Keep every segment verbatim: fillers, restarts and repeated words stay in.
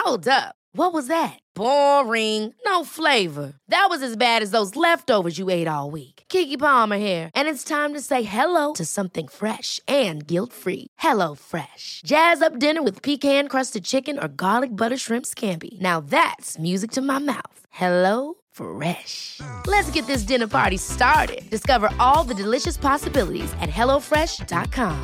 Hold up. What was that? Boring. No flavor. That was as bad as those leftovers you ate all week. Keke Palmer here, and it's time to say hello to something fresh and guilt-free. Hello Fresh. Jazz up dinner with pecan-crusted chicken or garlic butter shrimp scampi. Now that's music to my mouth. Hello Fresh. Let's get this dinner party started. Discover all the delicious possibilities at hello fresh dot com.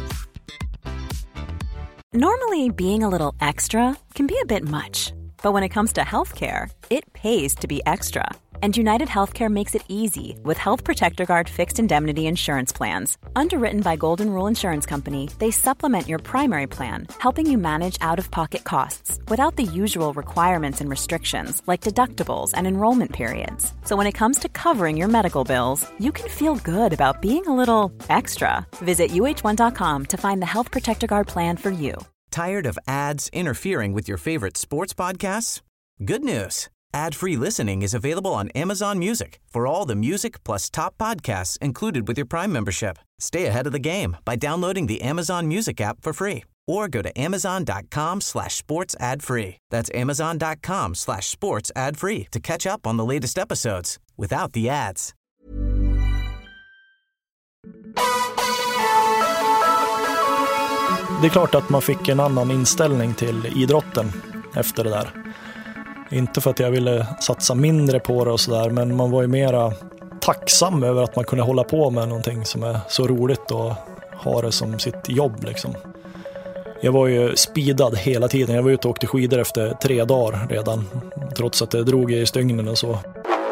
Normally, being a little extra can be a bit much. But when it comes to healthcare, it pays to be extra. And United Healthcare makes it easy with Health Protector Guard fixed indemnity insurance plans. Underwritten by Golden Rule Insurance Company, they supplement your primary plan, helping you manage out-of-pocket costs without the usual requirements and restrictions like deductibles and enrollment periods. So when it comes to covering your medical bills, you can feel good about being a little extra. Visit U H one dot com to find the Health Protector Guard plan for you. Tired of ads interfering with your favorite sports podcasts? Good news. Ad-free listening is available on Amazon Music for all the music plus top podcasts included with your Prime membership. Stay ahead of the game by downloading the Amazon Music app for free or go to amazon.com slash sports ad free. That's amazon.com slash sports ad free to catch up on the latest episodes without the ads. Det är klart att man fick en annan inställning till idrotten efter det där. Inte för att jag ville satsa mindre på det och sådär, men man var ju mera tacksam över att man kunde hålla på med någonting som är så roligt och ha det som sitt jobb liksom. Jag var ju speedad hela tiden. Jag var ute och åkte skidor efter tre dagar redan, trots att det drog i stygnen och så.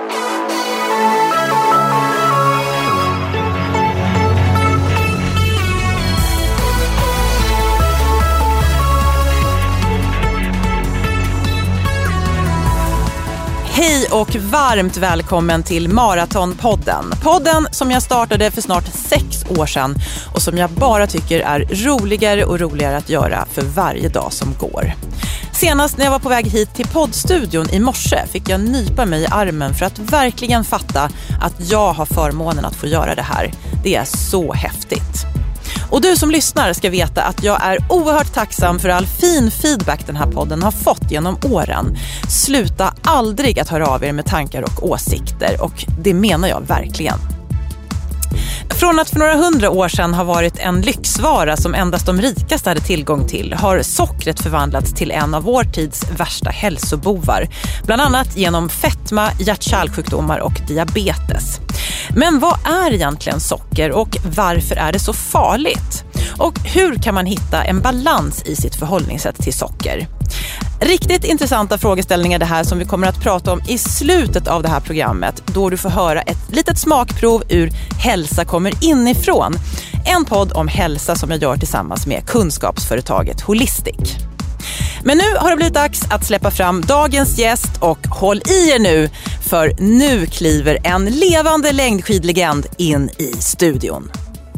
Hej och varmt välkommen till Maratonpodden. Podden som jag startade för snart sex år sedan och som jag bara tycker är roligare och roligare att göra för varje dag som går. Senast när jag var på väg hit till poddstudion i morse fick jag nypa mig i armen för att verkligen fatta att jag har förmånen att få göra det här. Det är så häftigt. Och du som lyssnar ska veta att jag är oerhört tacksam för all fin feedback den här podden har fått genom åren. Sluta aldrig att höra av er med tankar och åsikter, och det menar jag verkligen. Från att för några hundra år sedan har varit en lyxvara som endast de rikaste hade tillgång till har sockret förvandlats till en av vår tids värsta hälsobovar. Bland annat genom fetma, hjärt-kärlsjukdomar och diabetes. Men vad är egentligen socker och varför är det så farligt? Och hur kan man hitta en balans i sitt förhållningssätt till socker? Riktigt intressanta frågeställningar det här som vi kommer att prata om i slutet av det här programmet, då du får höra ett litet smakprov ur Hälsa kommer inifrån. En podd om hälsa som jag gör tillsammans med kunskapsföretaget Holistic. Men nu har det blivit dags att släppa fram dagens gäst, och håll i er nu, för nu kliver en levande längdskidlegend in i studion.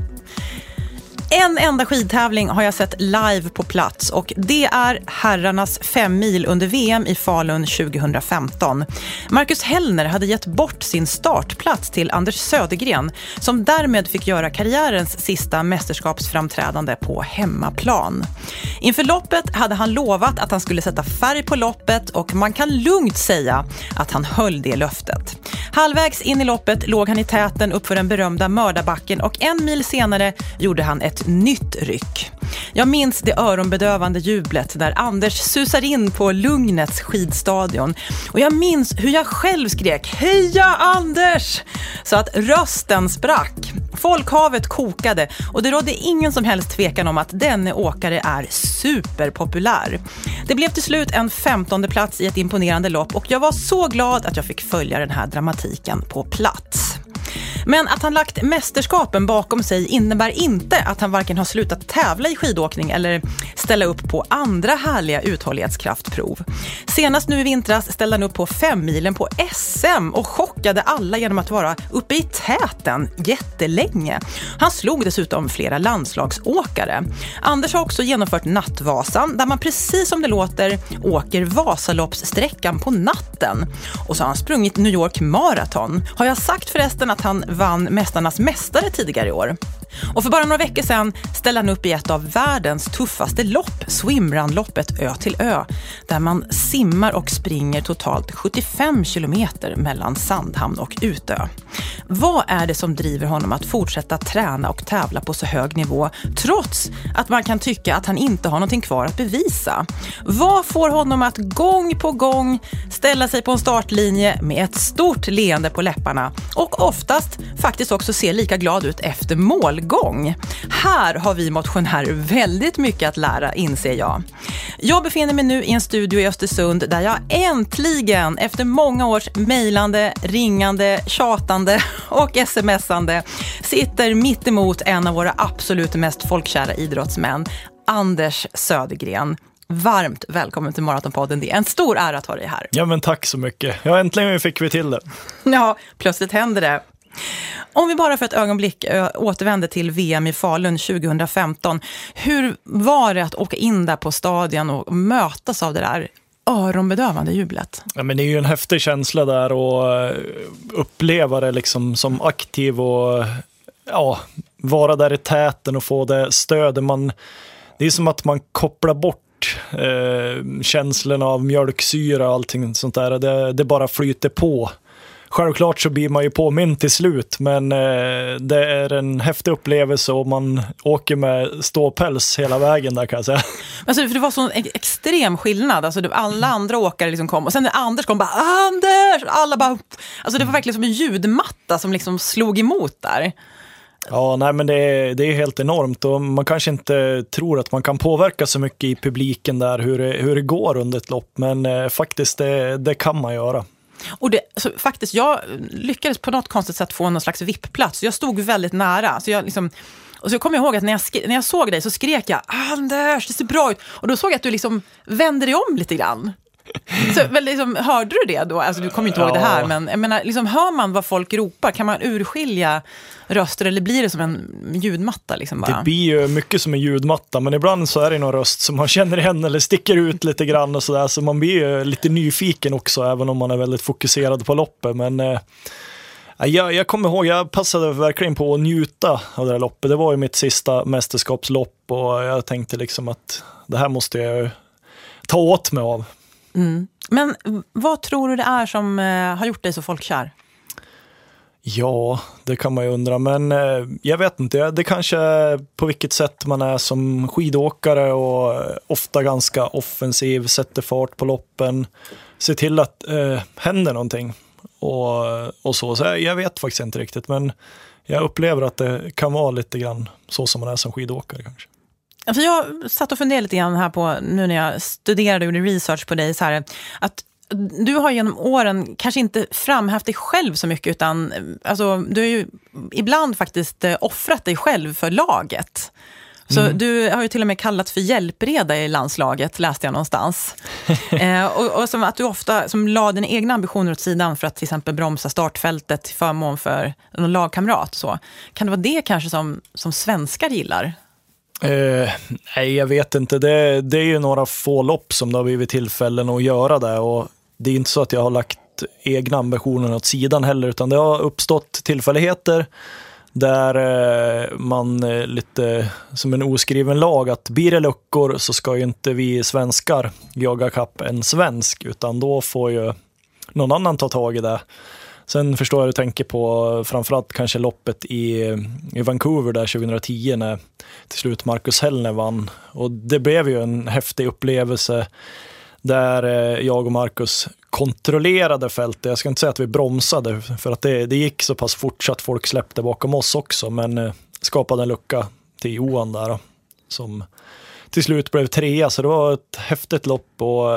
En enda skidtävling har jag sett live på plats, och det är herrarnas fem mil under V M i Falun tjugohundrafemton. Marcus Hellner hade gett bort sin startplats till Anders Södergren, som därmed fick göra karriärens sista mästerskapsframträdande på hemmaplan. Inför loppet hade han lovat att han skulle sätta färg på loppet, och man kan lugnt säga att han höll det löftet. Halvvägs in i loppet låg han i täten uppför den berömda mördarbacken, och en mil senare gjorde han ett nytt ryck. Jag minns det öronbedövande jublet där Anders susar in på Lugnets skidstadion, och jag minns hur jag själv skrek "Heja Anders!" så att rösten sprack. Folkhavet kokade, och det rådde ingen som helst tvekan om att denne åkare är superpopulär. Det blev till slut en femtonde plats i ett imponerande lopp, och jag var så glad att jag fick följa den här dramatiken på plats. Men att han lagt mästerskapen bakom sig innebär inte att han varken har slutat tävla i skidåkning eller ställa upp på andra härliga uthållighetskraftprov. Senast nu i vintras ställde han upp på fem milen på S M och chockade alla genom att vara uppe i täten jättelänge. Han slog dessutom flera landslagsåkare. Anders har också genomfört Nattvasan, där man precis som det låter åker Vasaloppssträckan på natten. Och så har han sprungit New York Marathon. Har jag sagt förresten att han vann Mästarnas mästare tidigare i år? Och för bara några veckor sedan ställde han upp i ett av världens tuffaste lopp lopp, Swimrun-loppet Ö till Ö, där man simmar och springer totalt sjuttiofem kilometer mellan Sandhamn och Utö. Vad är det som driver honom att fortsätta träna och tävla på så hög nivå, trots att man kan tycka att han inte har någonting kvar att bevisa? Vad får honom att gång på gång ställa sig på en startlinje med ett stort leende på läpparna och oftast faktiskt också se lika glad ut efter målgång? Här har vi motionärer väldigt mycket att lära, inser jag. Jag befinner mig nu i en studio i Östersund där jag äntligen efter många års mejlande, ringande, tjatande och smsande sitter mitt emot en av våra absolut mest folkkära idrottsmän, Anders Södergren. Varmt välkommen till Maratonpodden. Det är en stor ära att ha dig här. Ja, men tack så mycket. Ja, äntligen fick vi till det. Ja, plötsligt händer det. Om vi bara för ett ögonblick återvänder till V M i Falun tjugohundrafemton. Hur var det att åka in där på stadion och mötas av det där öronbedövande jublet? Ja, men det är ju en häftig känsla där och uppleva det liksom som aktiv och ja, vara där i täten och få det stöd. Man, det är som att man kopplar bort eh, känslan av mjölksyra och allting sånt där. Det, det bara flyter på. Självklart så blir man ju påmind till slut, men eh, det är en häftig upplevelse och man åker med ståpäls hela vägen där, kan jag säga. Alltså, för det var sån extrem skillnad. Alltså, alla andra åkare liksom kom och sen när Anders kom bara Anders! Alla bara, alltså det var verkligen som en ljudmatta som liksom slog emot där. Ja, nej, men det är, det är helt enormt och man kanske inte tror att man kan påverka så mycket i publiken där hur det, hur det går under ett lopp, men eh, faktiskt det, det kan man göra. Och det, alltså, faktiskt, jag lyckades på något konstigt sätt få någon slags vippplats. Jag stod väldigt nära. Så jag liksom, och så jag kommer ihåg att när jag, skri- när jag såg dig så skrek jag Anders, det ser bra ut. Och då såg jag att du liksom vände dig om lite grann. Så väl, liksom, hörde du det då? Alltså, du kommer inte ihåg ja. det här, men jag menar, liksom, hör man vad folk ropar? Kan man urskilja röster eller blir det som en ljudmatta? Liksom, bara? Det blir ju mycket som en ljudmatta, men ibland så är det någon röst som man känner igen eller sticker ut lite grann och sådär, så man blir ju lite nyfiken också, även om man är väldigt fokuserad på loppet. Men eh, jag, jag kommer ihåg, jag passade verkligen på att njuta av det här loppet. Det var ju mitt sista mästerskapslopp och jag tänkte liksom att det här måste jag ta åt mig av. Mm. Men vad tror du det är som eh, har gjort dig så folkkär? Ja, det kan man ju undra, men eh, jag vet inte, det kanske är på vilket sätt man är som skidåkare och ofta ganska offensiv, sätter fart på loppen, ser till att eh, händer någonting och, och så. Så jag, jag vet faktiskt inte riktigt, men jag upplever att det kan vara lite grann så som man är som skidåkare kanske. Alltså jag satt och funderade lite grann här på, nu när jag studerade och gjorde research på dig, så här, att du har genom åren kanske inte framhävt dig själv så mycket, utan alltså, du har ju ibland faktiskt offrat dig själv för laget. Så mm. du har ju till och med kallat för hjälpreda i landslaget, läste jag någonstans. eh, och och som att du ofta som la dina egna ambitioner åt sidan för att till exempel bromsa startfältet till förmån för en lagkamrat. Så. Kan det vara det kanske som, som svenskar gillar? Eh, nej, jag vet inte. Det, det är ju några få lopp som det har blivit tillfällen att göra det, och det är inte så att jag har lagt egna ambitioner åt sidan heller, utan det har uppstått tillfälligheter där eh, man eh, lite som en oskriven lag att blir det luckor så ska ju inte vi svenskar jaga kapp en svensk, utan då får ju någon annan ta tag i det. Sen förstår jag att du tänker på framförallt kanske loppet i, i Vancouver där tjugohundratio när till slut Marcus Hellner vann. Och det blev ju en häftig upplevelse där jag och Marcus kontrollerade fältet. Jag ska inte säga att vi bromsade, för att det, det gick så pass fort så att folk släppte bakom oss också, men skapade en lucka till Johan där som till slut blev trea. Så det var ett häftigt lopp och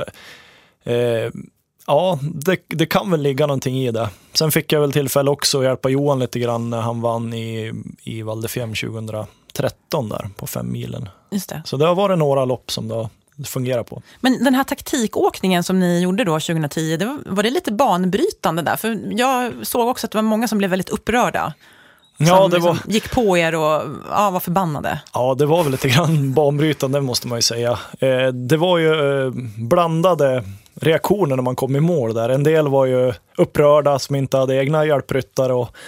eh, ja, det, det kan väl ligga någonting i det. Sen fick jag väl tillfälle också att hjälpa Johan lite grann när han vann i, i Val d'Fiemme tjugohundratretton där på fem milen. Just det. Så det har varit några lopp som det fungerar på. Men den här taktikåkningen som ni gjorde då tjugohundratio, det var, var det lite banbrytande där? För jag såg också att det var många som blev väldigt upprörda. Som ja, det var... liksom gick på er och ja, var förbannade. Ja, det var väl lite grann banbrytande, måste man ju säga. Eh, det var ju eh, blandade reaktioner när man kom i mål där. En del var ju upprörda som inte hade egna hjälpryttare och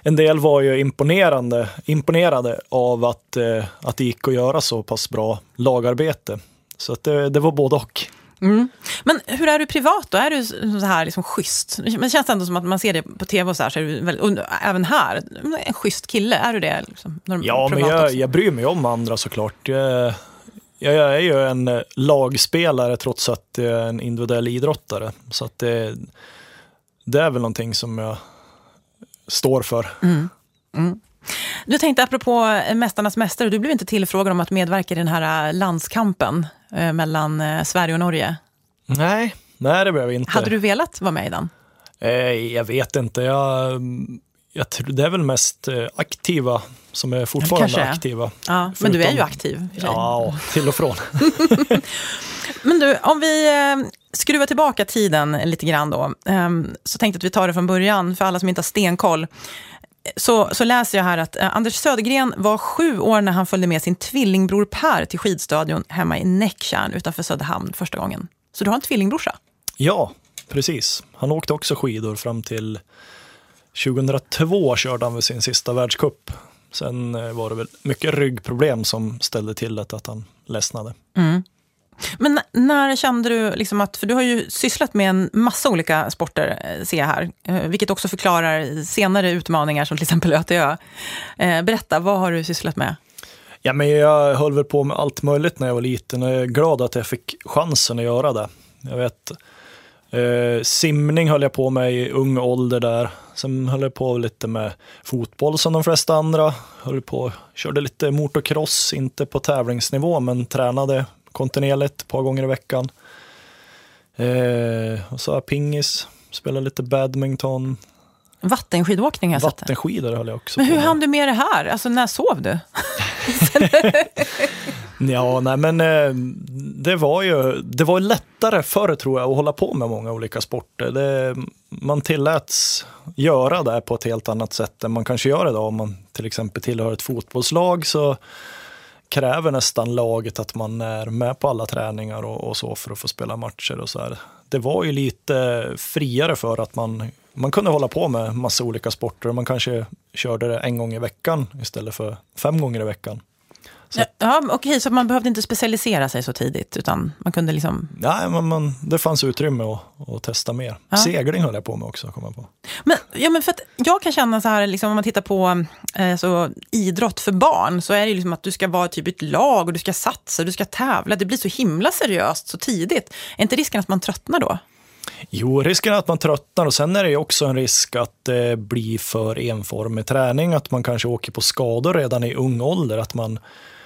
en del var ju imponerande, imponerade av att, eh, att det gick att göra så pass bra lagarbete. Så att det, det var både och. Mm. Men hur är du privat då? Är du så här liksom schysst? Men det känns ändå som att man ser det på tv och så här, så är du väldigt, och även här, en schysst kille, är du det? Liksom, ja, men jag, jag bryr mig om andra såklart. Jag, jag är ju en lagspelare trots att jag är en individuell idrottare. Så att det, det är väl någonting som jag står för. Mm. Mm. Du tänkte apropå Mästarnas mästare, du blev inte tillfrågad om att medverka i den här landskampen eh, mellan eh, Sverige och Norge. Nej, nej det blev inte. Hade du velat vara med i den? Eh, jag vet inte, jag, jag tror det är väl mest eh, aktiva som är fortfarande är. aktiva. Ja, men du är ju aktiv. Ja, till och från. Men du, om vi eh, skruvar tillbaka tiden lite grann då, eh, så tänkte jag att vi tar det från början för alla som inte har stenkoll. Så, så läser jag här att eh, Anders Södergren var sju år när han följde med sin tvillingbror Per till skidstadion hemma i Näcktjärn utanför Söderhamn första gången. Så du har en tvillingbrorsa? Ja, precis. Han åkte också skidor fram till tjugohundratvå körde han med sin sista världscup. Sen eh, var det väl mycket ryggproblem som ställde till att, att han ledsnade. Mm. Men n- när kände du liksom att, för du har ju sysslat med en massa olika sporter, ser jag här, eh, vilket också förklarar senare utmaningar som till exempel Ötö. Eh, berätta, vad har du sysslat med? Ja, men jag höll väl på med allt möjligt när jag var liten och jag är glad att jag fick chansen att göra det. Jag vet, eh, simning höll jag på med i ung ålder där. Sen höll jag på lite med fotboll som de flesta andra. Höll på, körde lite motocross, inte på tävlingsnivå men tränade kontinuerligt ett par gånger i veckan. Eh, och så har pingis, spelade lite badminton. Vattenskidåkning har jag sett. Vattenskidor höll jag också. Men hur hann du med det här? Alltså när sov du? Ja, nej men eh, det var ju det var lättare förr tror jag att hålla på med många olika sporter. Det, man tilläts göra det på ett helt annat sätt än man kanske gör idag. Om man till exempel tillhör ett fotbollslag så kräver nästan laget att man är med på alla träningar och, och så för att få spela matcher och så här. Det var ju lite friare för att man, man kunde hålla på med massa olika sporter. Man kanske körde det en gång i veckan istället för fem gånger i veckan. Så. Ja, okej, så man behövde inte specialisera sig så tidigt utan man kunde liksom... Nej, men man, det fanns utrymme att, att testa mer. Ja. Segling höll jag på med också, kommer jag på. Men, ja, men för att jag kan känna så här, liksom, om man tittar på eh, så, idrott för barn så är det liksom att du ska vara typ ett lag och du ska satsa, du ska tävla. Det blir så himla seriöst så tidigt. Är inte risken att man tröttnar då? Jo, risken är att man tröttnar och sen är det ju också en risk att det blir för enformig träning, att man kanske åker på skador redan i ung ålder, att man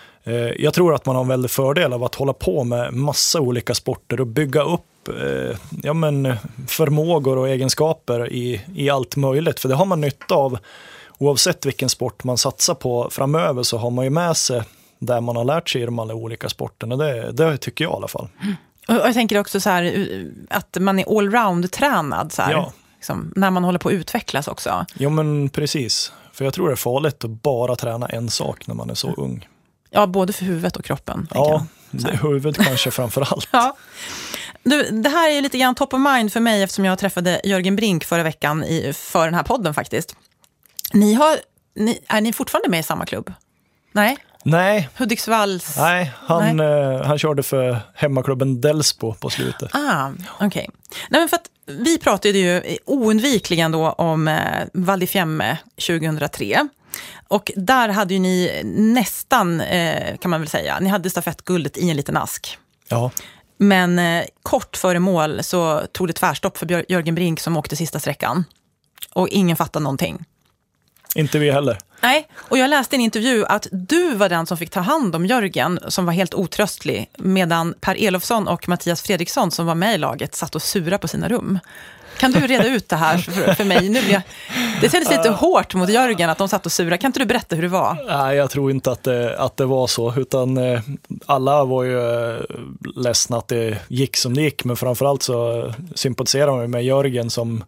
jag tror att man har en väldig fördel av att hålla på med massa olika sporter och bygga upp eh, ja, men förmågor och egenskaper i, i allt möjligt. För det har man nytta av oavsett vilken sport man satsar på framöver, så har man ju med sig där man har lärt sig i de alla olika sporterna. Det, det tycker jag i alla fall. Mm. Och jag tänker också så här, att man är allround-tränad så här, ja. liksom, när man håller på att utvecklas också. Jo men precis, för jag tror det är farligt att bara träna en sak när man är så mm. ung. Ja, både för huvudet och kroppen. Ja, det, huvudet kanske framför allt. Ja. Du, det här är lite grann top of mind för mig eftersom jag träffade Jörgen Brink förra veckan i, för den här podden faktiskt. Ni har, ni, är ni fortfarande med i samma klubb? Nej? Nej. Hudiksvalls? Nej, han, Nej. Eh, han körde för hemmaklubben Delsbo på slutet. Ah, okej. Okay. Nej, men för att vi pratade ju oundvikligen då om eh, Val di Fiemme tjugohundratre. Och där hade ju ni nästan, eh, kan man väl säga, ni hade stafettguldet i en liten ask. Ja. Men eh, kort före mål så tog det tvärstopp för Björ- Jörgen Brink som åkte sista sträckan. Och ingen fattade någonting. Inte vi heller. Nej, och jag läste i en intervju att du var den som fick ta hand om Jörgen som var helt otröstlig. Medan Per Elofsson och Mattias Fredriksson som var med i laget satt och sura på sina rum. Kan du reda ut det här för, för mig? Nu blir jag, det kändes lite uh, hårt mot Jörgen att de satt och sura. Kan inte du berätta hur det var? Nej, jag tror inte att det, att det var så. Utan eh, alla var ju eh, ledsna att det gick som det gick. Men framförallt så sympatiserar man med Jörgen som,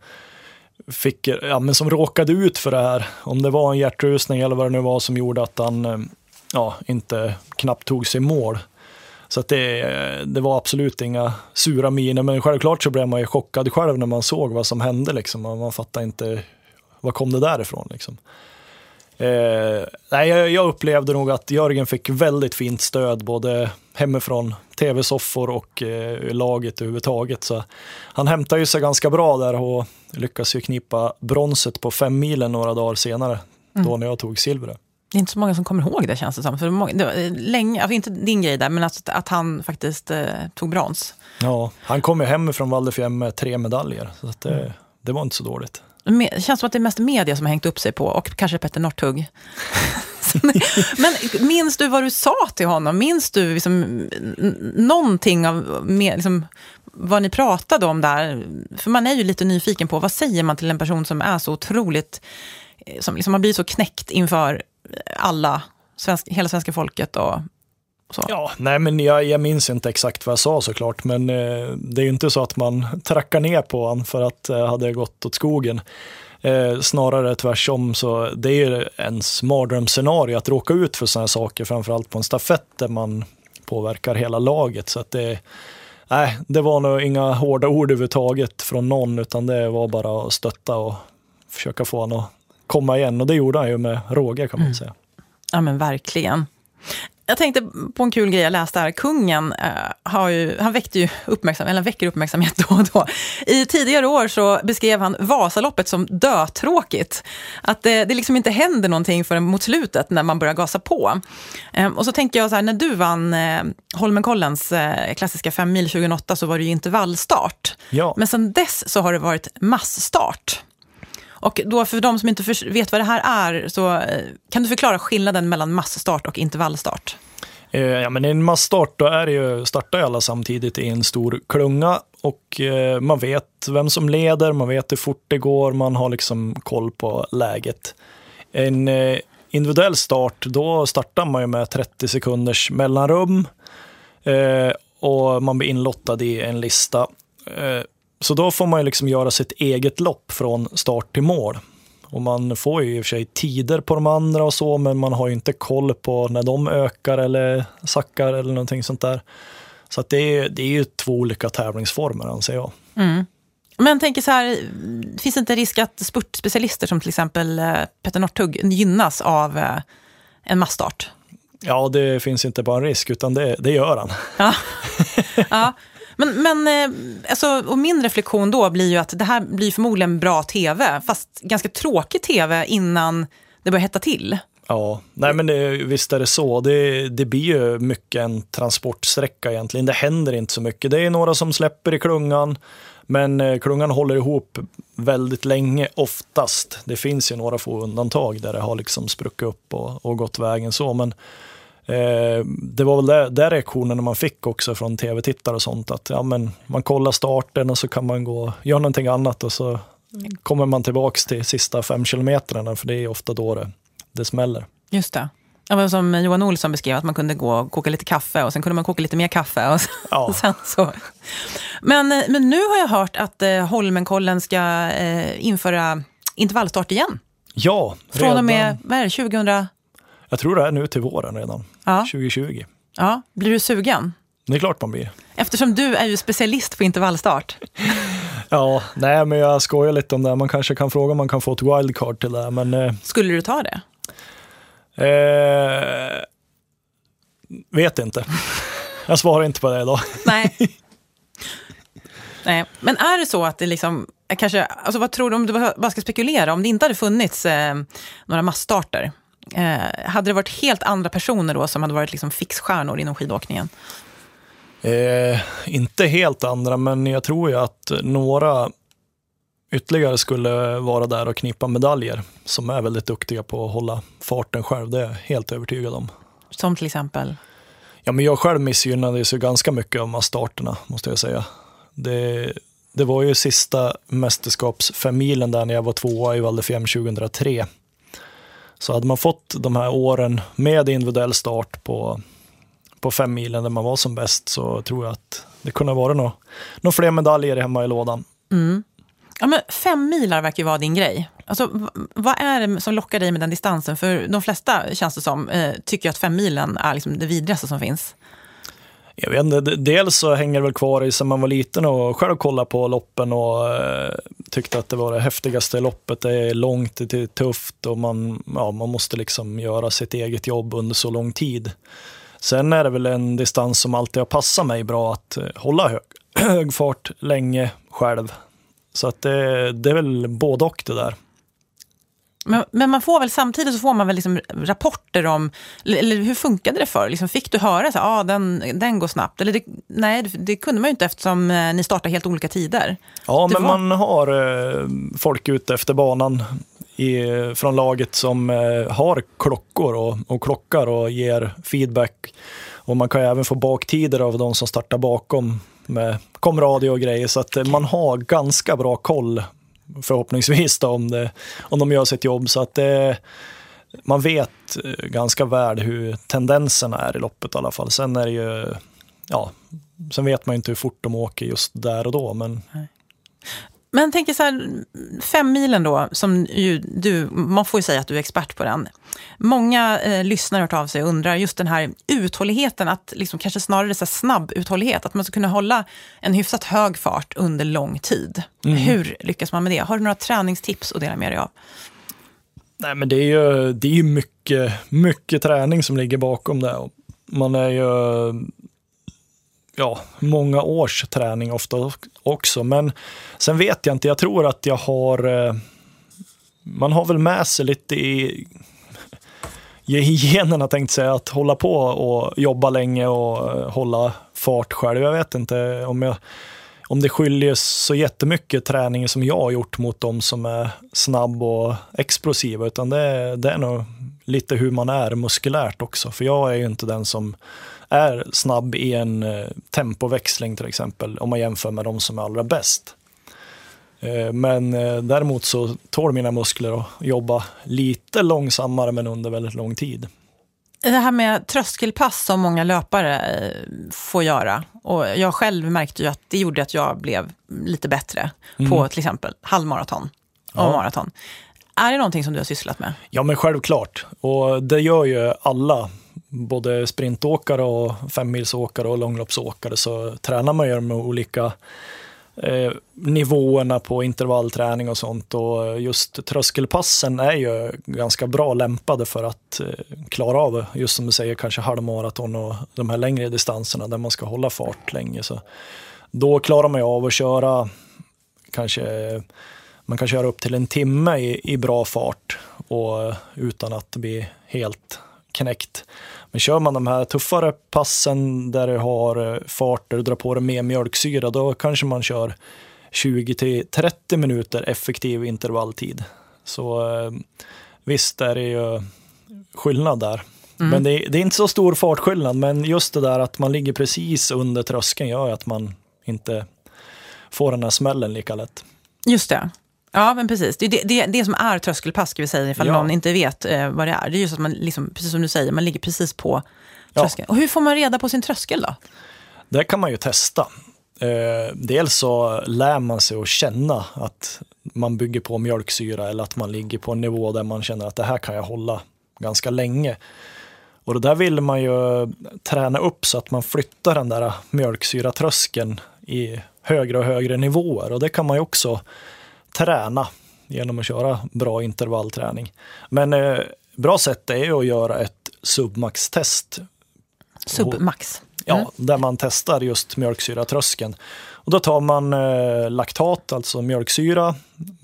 fick, ja, men som råkade ut för det här. Om det var en hjärtrusning eller vad det nu var som gjorde att han eh, ja, inte knappt tog sig mål. Så att det, det var absolut inga sura miner, men självklart så blev man ju chockad själv när man såg vad som hände liksom. Man, man fattade inte vad kom det därifrån liksom? Eh, nej, jag, jag upplevde nog att Jörgen fick väldigt fint stöd både hemifrån tv-soffor och eh, laget överhuvudtaget. Så han hämtade ju sig ganska bra där och lyckas ju knipa bronset på fem milen några dagar senare, mm. då när jag tog silver. Det är inte så många som kommer ihåg det, känns det som. För många, det var länge, alltså inte din grej där, men att, att han faktiskt eh, tog brons. Ja, han kom ju hem från Val di Fiemme med tre medaljer, så att det, mm. det var inte så dåligt. Det känns som att det är mest media som har hängt upp sig på, och kanske Petter Northug. Men minns du vad du sa till honom? Minns du liksom någonting av med, liksom, vad ni pratade om där? För man är ju lite nyfiken på, vad säger man till en person som är så otroligt, som liksom har blivit så knäckt inför alla, svensk, hela svenska folket och så. Ja, nej men jag, jag minns inte exakt vad jag sa såklart, men eh, det är ju inte så att man trackar ner på han för att det eh, hade gått åt skogen. Eh, snarare tvärsom, så det är ju ens mardrömsscenario att råka ut för såna här saker, framförallt på en stafett där man påverkar hela laget. Så att det, nej, det var nog inga hårda ord överhuvudtaget från någon, utan det var bara att stötta och försöka få han att komma igen, och det gjorde han ju med råge, kan man mm. säga. Ja, men verkligen. Jag tänkte på en kul grej jag läste här. Kungen äh, har ju, han väckte ju uppmärksamhet, eller väcker uppmärksamhet då och då. I tidigare år så beskrev han Vasaloppet som dötråkigt. Att det, det liksom inte händer någonting förrän mot slutet när man börjar gasa på. Ehm, och så tänker jag så här, när du vann eh, Holmenkollens eh, klassiska fem mil tjugohundraåtta så var det ju intervallstart. Ja. Men sedan dess så har det varit massstart. Och då för de som inte för, vet vad det här är, så kan du förklara skillnaden mellan massstart och intervallstart? Eh, ja, men i en massstart då är det ju, startar alla samtidigt i en stor klunga, och eh, man vet vem som leder, man vet hur fort det går, man har liksom koll på läget. En eh, individuell start, då startar man ju med trettio sekunders mellanrum eh, och man blir inlottad i en lista. Eh, Så då får man ju liksom göra sitt eget lopp från start till mål. Och man får ju i och för sig tider på de andra och så, men man har ju inte koll på när de ökar eller sackar eller någonting sånt där. Så att det är, det är ju två olika tävlingsformer, anser jag. Mm. Men tänker så här, finns det inte risk att spurtspecialister som till exempel Petter Northug gynnas av en massstart? Ja, det finns inte bara en risk, utan det, det gör han. Ja, ja. Men, men alltså, och min reflektion då blir ju att det här blir förmodligen bra tv, fast ganska tråkig tv innan det börjar hetta till. Ja, nej men det, visst är det så. Det, det blir ju mycket en transportsträcka egentligen. Det händer inte så mycket. Det är några som släpper i klungan, men klungan håller ihop väldigt länge oftast. Det finns ju några få undantag där det har liksom spruckit upp och, och gått vägen så, men Eh, det var väl där, där reaktionerna man fick också från tv-tittare och sånt, att ja, men man kollar starten och så kan man gå göra någonting annat och så kommer man tillbaks till sista fem kilometerna, för det är ofta då det, det smäller. Just det. Det var som Johan Olsson beskrev, att man kunde gå och koka lite kaffe och sen kunde man koka lite mer kaffe och, ja. och sen så. Men, men nu har jag hört att eh, Holmenkollen ska eh, införa intervallstart igen. Ja, redan. Från och med, vad är det, tjugohundra? Jag tror det är nu till våren redan, ja. tjugo tjugo. Ja, blir du sugen? Det är klart man blir. Eftersom du är ju specialist på intervallstart. Ja, nej men jag skojar lite om det. Man kanske kan fråga om man kan få ett wildcard till det. Men, eh, skulle du ta det? Eh, vet inte. Jag svarar inte på det idag. Nej. Nej, men är det så att det liksom kanske, alltså vad tror du, om du bara ska spekulera, om det inte hade funnits eh, några massstarter, eh, hade det varit helt andra personer då som hade varit liksom fixstjärnor inom skidåkningen? Eh, inte helt andra, men jag tror ju att några ytterligare skulle vara där och knipa medaljer, som är väldigt duktiga på att hålla farten själv. Det är jag helt övertygad om. Som till exempel? Ja, men jag själv missgynnade så ganska mycket av starterna, måste jag säga. Det, det var ju sista mästerskapsfemmilen där när jag var tvåa i Val di Fiemme tjugohundratre. Så hade man fått de här åren med individuell start på, på fem milen där man var som bäst, så tror jag att det kunde vara några nå fler medaljer hemma i lådan. Mm. Ja, men fem milar verkar ju vara din grej. Alltså, v- vad är det som lockar dig med den distansen? För de flesta, känns det som, eh, tycker att fem milen är liksom det vidrigaste som finns. Jag vet inte, dels så hänger det väl kvar i sen man var liten och själv kollade på loppen och eh, tyckte att det var det häftigaste loppet. Det är långt, det är tufft och man, ja, man måste liksom göra sitt eget jobb under så lång tid. Sen är det väl en distans som alltid har passat mig bra att hålla hög, hög fart länge själv. Så att det, det är väl både och det där. Men, men man får väl samtidigt så får man väl liksom rapporter om, eller hur funkade det för? Liksom fick du höra så ah, den, den går snabbt? Eller det, nej, det, det kunde man ju inte eftersom ni startar helt olika tider. Ja, det men var... man har eh, folk ute efter banan i, från laget som eh, har klockor och, och klockar och ger feedback. Och man kan ju även få baktider av de som startar bakom med komradio och grejer. Så att okay. man har ganska bra koll förhoppningsvis då, om, det, om de gör sitt jobb. Så att det, man vet ganska väl hur tendenserna är i loppet i alla fall. Sen är det ju, ja, sen vet man inte hur fort de åker just där och då. Men... Nej. Men tänker så här, fem milen då, som ju du, man får ju säga att du är expert på den. Många eh, lyssnare har hört av sig och undrar just den här uthålligheten, att liksom kanske snarare så här snabb uthållighet, att man ska kunna hålla en hyfsat hög fart under lång tid. Mm. Hur lyckas man med det? Har du några träningstips att dela med dig av? Nej, men det är ju, det är ju mycket, mycket träning som ligger bakom det. Man är ju... ja, många års träning ofta också. Men sen vet jag inte, jag tror att jag har eh, man har väl med sig lite i, i generna, tänkt säga, att hålla på och jobba länge och eh, hålla fart själv. Jag vet inte om jag om det skiljer så jättemycket träning som jag har gjort mot dem som är snabb och explosiva, utan det, det är nog lite hur man är muskulärt också. För jag är ju inte den som är snabb i en tempoväxling till exempel, om man jämför med de som är allra bäst. Men däremot så tål mina muskler att jobba lite långsammare men under väldigt lång tid. Det här med tröskelpass som många löpare får göra, och jag själv märkte ju att det gjorde att jag blev lite bättre mm. på till exempel halvmaraton och ja. maraton. Är det någonting som du har sysslat med? Ja, men självklart. Och det gör ju alla, både sprintåkare och femmilsåkare och långloppsåkare, så tränar man ju med olika eh, nivåerna på intervallträning och sånt. Och just tröskelpassen är ju ganska bra lämpade för att eh, klara av, just som du säger, kanske halvmaraton och de här längre distanserna där man ska hålla fart länge. Så då klarar man ju av att köra kanske... Man kan köra upp till en timme i, i bra fart och utan att bli helt knäckt. Men kör man de här tuffare passen där du har fart, där du drar på dig mer mjölksyra, då kanske man kör tjugo till trettio minuter effektiv intervalltid. Så visst är det ju skillnad där. Mm. Men det är, det är inte så stor fartskillnad, men just det där att man ligger precis under tröskeln gör att man inte får den här smällen lika lätt. Just det. Ja, men precis. Det är det, det, det som är tröskelpass, ska vi säga, ifall ja. någon inte vet eh, vad det är. Det är just att man, liksom, precis som du säger, man ligger precis på tröskeln. Ja. Och hur får man reda på sin tröskel då? Det kan man ju testa. Eh, dels så lär man sig att känna att man bygger på mjölksyra, eller att man ligger på en nivå där man känner att det här kan jag hålla ganska länge. Och det där vill man ju träna upp så att man flyttar den där mjölksyratröskeln i högre och högre nivåer. Och det kan man ju också träna genom att köra bra intervallträning. Men eh, bra sätt är ju att göra ett submax-test. Submax? Mm. Ja, där man testar just mjölksyratröskeln. Och då tar man eh, laktat, alltså mjölksyra,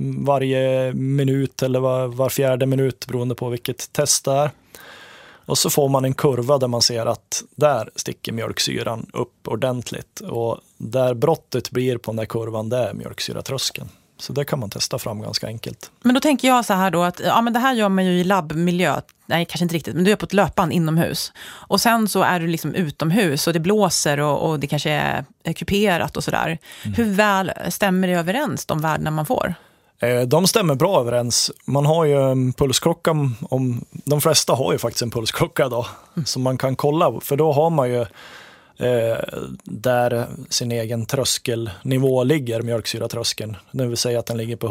varje minut eller var, var fjärde minut beroende på vilket test det är. Och så får man en kurva där man ser att där sticker mjölksyran upp ordentligt. Och där brottet blir på den där kurvan, det är mjölksyratröskeln. Så det kan man testa fram ganska enkelt. Men då tänker jag så här då att ja, men det här gör man ju i labbmiljö. Nej, kanske inte riktigt, men du är på ett löpband inomhus. Och sen så är du liksom utomhus och det blåser och, och det kanske är kuperat och sådär. Mm. Hur väl stämmer det överens, de värdena man får? Eh, de stämmer bra överens. Man har ju en pulsklocka, om, de flesta har ju faktiskt en pulsklocka då. Mm. Som man kan kolla, för då har man ju Eh, där sin egen tröskelnivå ligger, mjölksyratröskeln. Det vill säga att den ligger på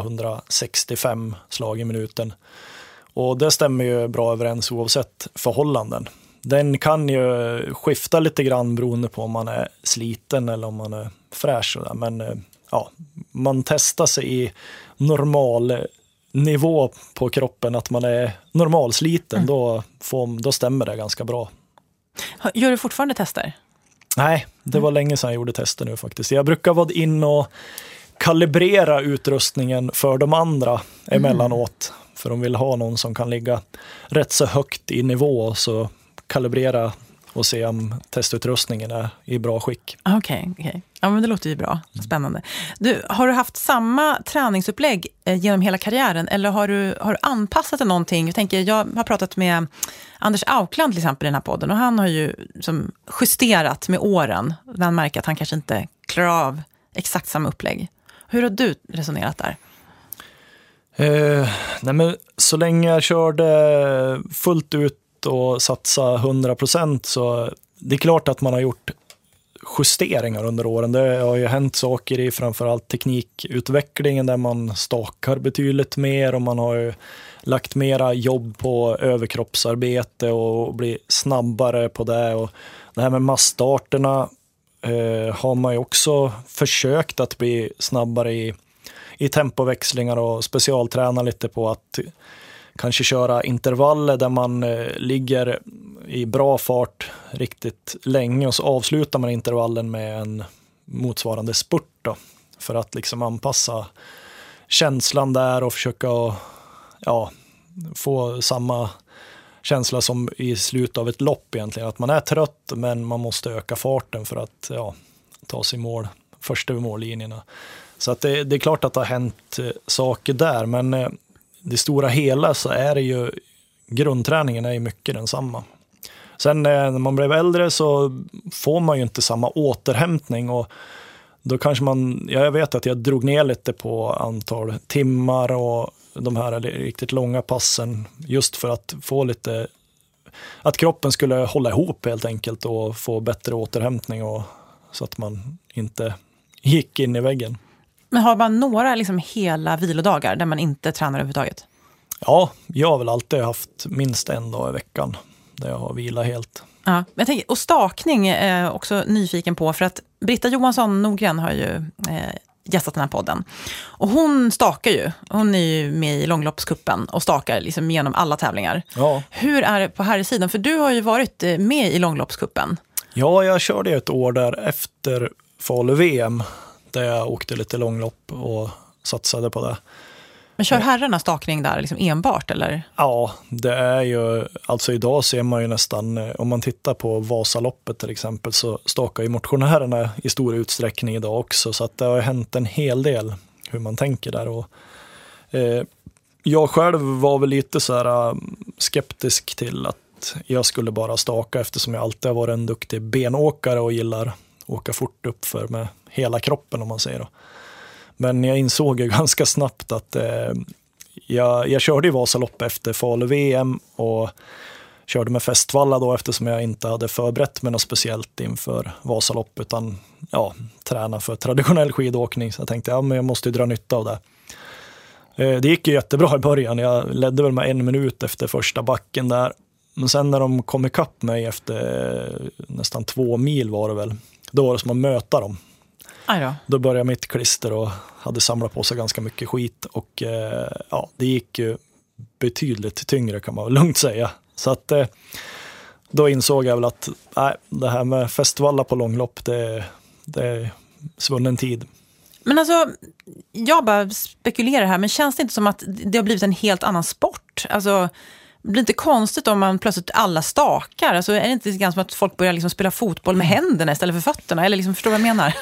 hundrasextiofem slag i minuten. Och det stämmer ju bra överens oavsett förhållanden. den kan ju skifta lite grann beroende på om man är sliten eller om man är fräsch. Och där. Men ja, man testar sig i normal nivå på kroppen, att man är normalsliten, mm. då, får, då stämmer det ganska bra. Gör du fortfarande tester? Nej, det var mm. länge sedan jag gjorde tester nu faktiskt. Jag brukar vara in och kalibrera utrustningen för de andra emellanåt. Mm. För de vill ha någon som kan ligga rätt så högt i nivå, så kalibrera och se om testutrustningen är i bra skick. Okej, okay, okay. Ja, men det låter ju bra. Spännande. Du, har du haft samma träningsupplägg eh, genom hela karriären, eller har du, har du anpassat det någonting? Jag tänker, jag har pratat med Anders Aukland till exempel i den här podden, och han har ju som justerat med åren. Man märker att han kanske inte klarar av exakt samma upplägg. Hur har du resonerat där? Eh, nej men så länge jag körde fullt ut och satsa hundra procent, så det är klart att man har gjort justeringar under åren. Det har ju hänt saker i framförallt teknikutvecklingen där man stakar betydligt mer, och man har ju lagt mera jobb på överkroppsarbete och blir snabbare på det. Och det här med massstarterna eh, har man ju också försökt att bli snabbare i, i tempoväxlingar och specialträna lite på att kanske köra intervaller där man eh, ligger i bra fart riktigt länge, och så avslutar man intervallen med en motsvarande spurt då, för att liksom anpassa känslan där och försöka ja, få samma känsla som i slutet av ett lopp egentligen. Att man är trött, men man måste öka farten för att ja, ta sig mål, första vid mållinjerna. Så att det, det är klart att det har hänt eh, saker där, men eh, det stora hela så är det ju, grundträningen är ju mycket densamma. Sen när man blev äldre så får man ju inte samma återhämtning, och då kanske man, jag vet att jag drog ner lite på antal timmar och de här riktigt långa passen, just för att få lite, att kroppen skulle hålla ihop helt enkelt och få bättre återhämtning, och så att man inte gick in i väggen. Men har man några liksom hela vilodagar där man inte tränar överhuvudtaget? Ja, jag har väl alltid haft minst en dag i veckan där jag har vilat helt. Ja, jag tänker, och stakning är jag också nyfiken på, för att Britta Johansson Nordgren har ju eh, gästat den här podden. Och hon stakar ju, hon är ju med i långloppskuppen och stakar liksom genom alla tävlingar. Ja. Hur är det på här sidan? För du har ju varit med i långloppskuppen. Ja, jag körde ett år där efter Falu-V M där jag åkte lite långlopp och satsade på det. Men kör herrarna stakning där liksom enbart, eller? Ja, det är ju, alltså idag ser man ju nästan, om man tittar på Vasaloppet till exempel, så stakar ju motionärerna i stor utsträckning idag också, så att det har hänt en hel del hur man tänker där. Och, eh, jag själv var väl lite så här skeptisk till att jag skulle bara staka, eftersom jag alltid har varit en duktig benåkare och gillar åka fort upp för med hela kroppen, om man säger då. Men jag insåg ju ganska snabbt att eh, jag, jag körde i Vasalopp efter Falu-V M och körde med Festvalla då, eftersom jag inte hade förberett mig något speciellt inför Vasalopp, utan ja, träna för traditionell skidåkning. Så jag tänkte, ja men jag måste ju dra nytta av det. Eh, det gick ju jättebra i början. Jag ledde väl med en minut efter första backen där. Men sen när de kom ikapp mig efter eh, nästan två mil var det väl, då var det som att möta dem. Då. då började mitt klister och hade samlat på sig ganska mycket skit, och eh, ja, det gick ju betydligt tyngre, kan man väl lugnt säga. Så att eh, då insåg jag väl att nej, det här med Festvalla på långlopp, det, det är svunnen tid. Men alltså, jag bara spekulerar här, men känns det inte som att det har blivit en helt annan sport? Alltså, det blir inte konstigt om man plötsligt alla stakar? Alltså, är det inte ganska som att folk börjar liksom spela fotboll med händerna istället för fötterna? Eller liksom, förstår vad jag menar?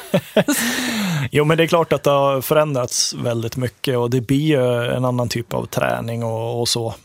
Jo, men det är klart att det har förändrats väldigt mycket, och det blir ju en annan typ av träning och, och så.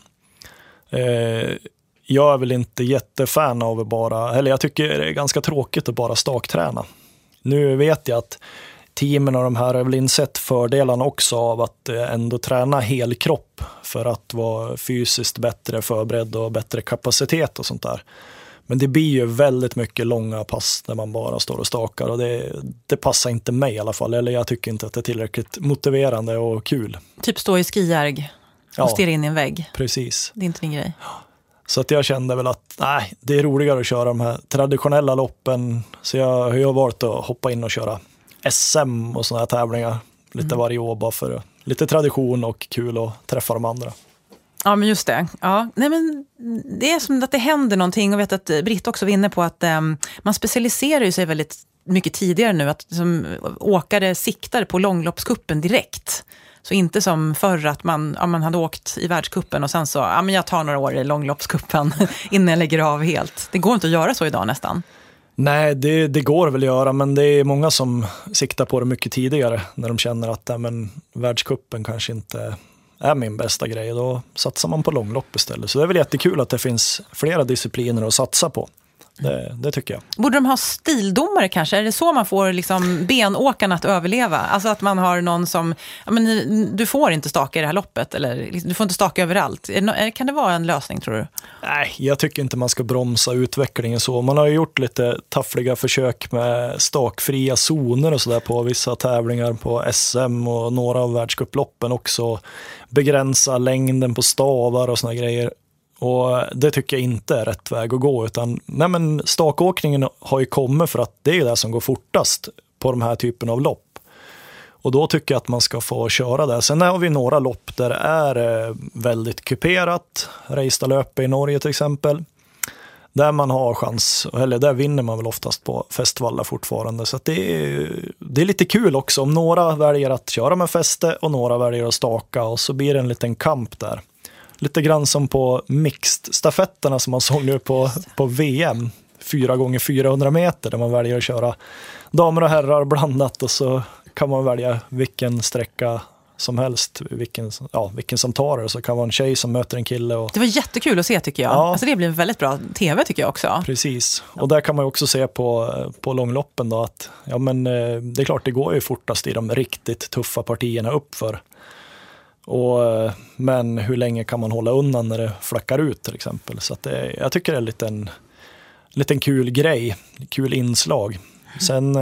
Eh, jag är väl inte jättefan av bara, eller jag tycker det är ganska tråkigt att bara stakträna. Nu vet jag att teamen och de här har väl insett fördelarna också av att ändå träna helkropp för att vara fysiskt bättre förberedd och bättre kapacitet och sånt där. Men det blir ju väldigt mycket långa pass där man bara står och stakar, och det, det passar inte mig i alla fall. Eller jag tycker inte att det är tillräckligt motiverande och kul. Typ stå i skijärg och ja, stirra in i en vägg. Precis. Det är inte din grej. Så att jag kände väl att nej, det är roligare att köra de här traditionella loppen. Så jag, jag har valt att hoppa in och köra S M och såna här tävlingar lite mm. varje år bara för lite tradition och kul att träffa de andra. Ja, men just det. Ja. Nej, men det är som att det händer någonting och vet att Britt också var inne på att um, man specialiserar ju sig väldigt mycket tidigare nu. Att som åkare siktar på långloppskuppen direkt. Så inte som förr att man, ja, man hade åkt i världskuppen och sen så, ja men jag tar några år i långloppskuppen innan jag lägger av helt. Det går inte att göra så idag nästan. Nej, det, det går väl att göra, men det är många som siktar på det mycket tidigare när de känner att ja, men, världskuppen kanske inte är min bästa grej. Då satsar man på långlopp istället. Så det är väl jättekul att det finns flera discipliner att satsa på. Det, det tycker jag. Borde de ha stildomare kanske? Är det så man får liksom benåkarna att överleva? Alltså att man har någon som, ja, men du får inte staka i det här loppet eller du får inte staka överallt. Är, kan det vara en lösning, tror du? Nej, jag tycker inte man ska bromsa utvecklingen så. Man har ju gjort lite taffliga försök med stakfria zoner och sådär på vissa tävlingar på S M och några av världscuploppen också. Begränsa längden på stavar och såna grejer. Och det tycker jag inte är rätt väg att gå, utan nej men stakåkningen har ju kommit för att det är det som går fortast på de här typen av lopp. Och då tycker jag att man ska få köra det. Sen har vi några lopp där det är väldigt kuperat. Reistadlöpet i Norge till exempel. Där man har chans, eller där vinner man väl oftast på festvalla fortfarande. Så att det, är, det är lite kul också om några väljer att köra med fäste och några väljer att staka. Och så blir det en liten kamp där. Lite grann som på mixed-stafetterna som man såg nu på, på V M. Fyra gånger fyrahundra meter där man väljer att köra damer och herrar blandat. Och så kan man välja vilken sträcka som helst, vilken, ja, vilken som tar det. Så kan vara en tjej som möter en kille. Och... Det var jättekul att se tycker jag. Ja. Alltså det blev väldigt bra tv tycker jag också. Precis. Och där kan man ju också se på, på långloppen då att ja, men, det är klart det går ju fortast i de riktigt tuffa partierna uppför. Och, men hur länge kan man hålla undan när det flackar ut till exempel. Så att det, jag tycker det är en liten, liten kul grej, kul inslag. Sen,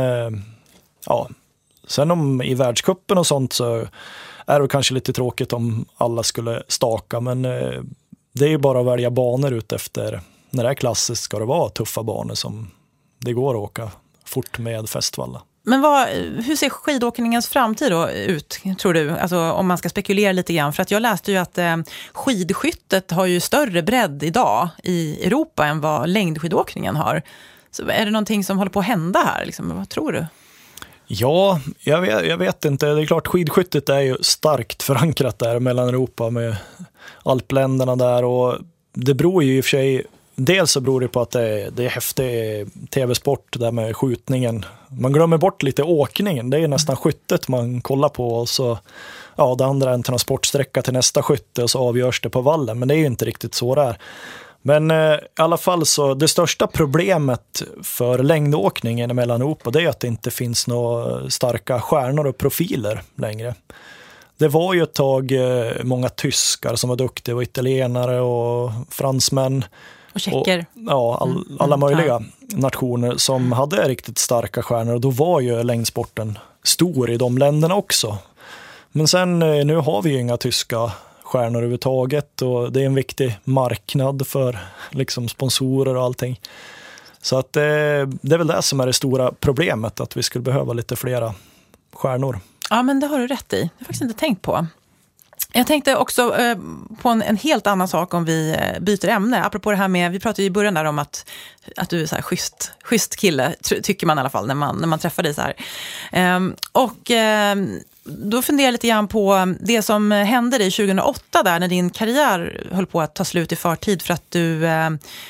ja, sen om i världscupen och sånt så är det kanske lite tråkigt om alla skulle staka. Men det är ju bara att välja banor ut efter. När det är klassiskt ska det vara tuffa banor som det går att åka fort med festvalla. Men vad, hur ser skidåkningens framtid då ut, tror du? Alltså om man ska spekulera lite grann. För att jag läste ju att eh, skidskyttet har ju större bredd idag i Europa än vad längdskidåkningen har. Så är det någonting som håller på att hända här? Liksom? Vad tror du? Ja, jag vet, jag vet inte. Det är klart, skidskyttet är ju starkt förankrat där mellan Europa med alpländerna där. Och det beror ju i och för sig... Dels så beror det på att det är, det är häftig tv-sport där med skjutningen. Man glömmer bort lite åkningen. Det är nästan skyttet man kollar på. Och så, ja, det andra är en transportsträcka till nästa skytte och så avgörs det på vallen. Men det är ju inte riktigt så där. Men eh, i alla fall så det största problemet för längdåkningen mellan Europa det är att det inte finns några starka stjärnor och profiler längre. Det var ju ett tag eh, många tyskar som var duktiga och italienare och fransmän. Och tjecker. Och, ja, all, alla möjliga mm. nationer som hade riktigt starka stjärnor. Och då var ju längdsporten stor i de länderna också. Men sen nu har vi ju inga tyska stjärnor överhuvudtaget. Och det är en viktig marknad för liksom, sponsorer och allting. Så att, eh, det är väl det som är det stora problemet. Att vi skulle behöva lite flera stjärnor. Ja, men det har du rätt i. Det har jag faktiskt inte tänkt på. Jag tänkte också eh, på en, en helt annan sak om vi eh, byter ämne. Apropå det här med, vi pratade ju i början där om att, att du är så här schysst, schysst kille, ty- tycker man i alla fall när man, när man träffar dig så här. Ehm, och eh, då funderar jag lite grann på det som hände dig tjugohundraåtta där när din karriär höll på att ta slut i förtid för att du, eh,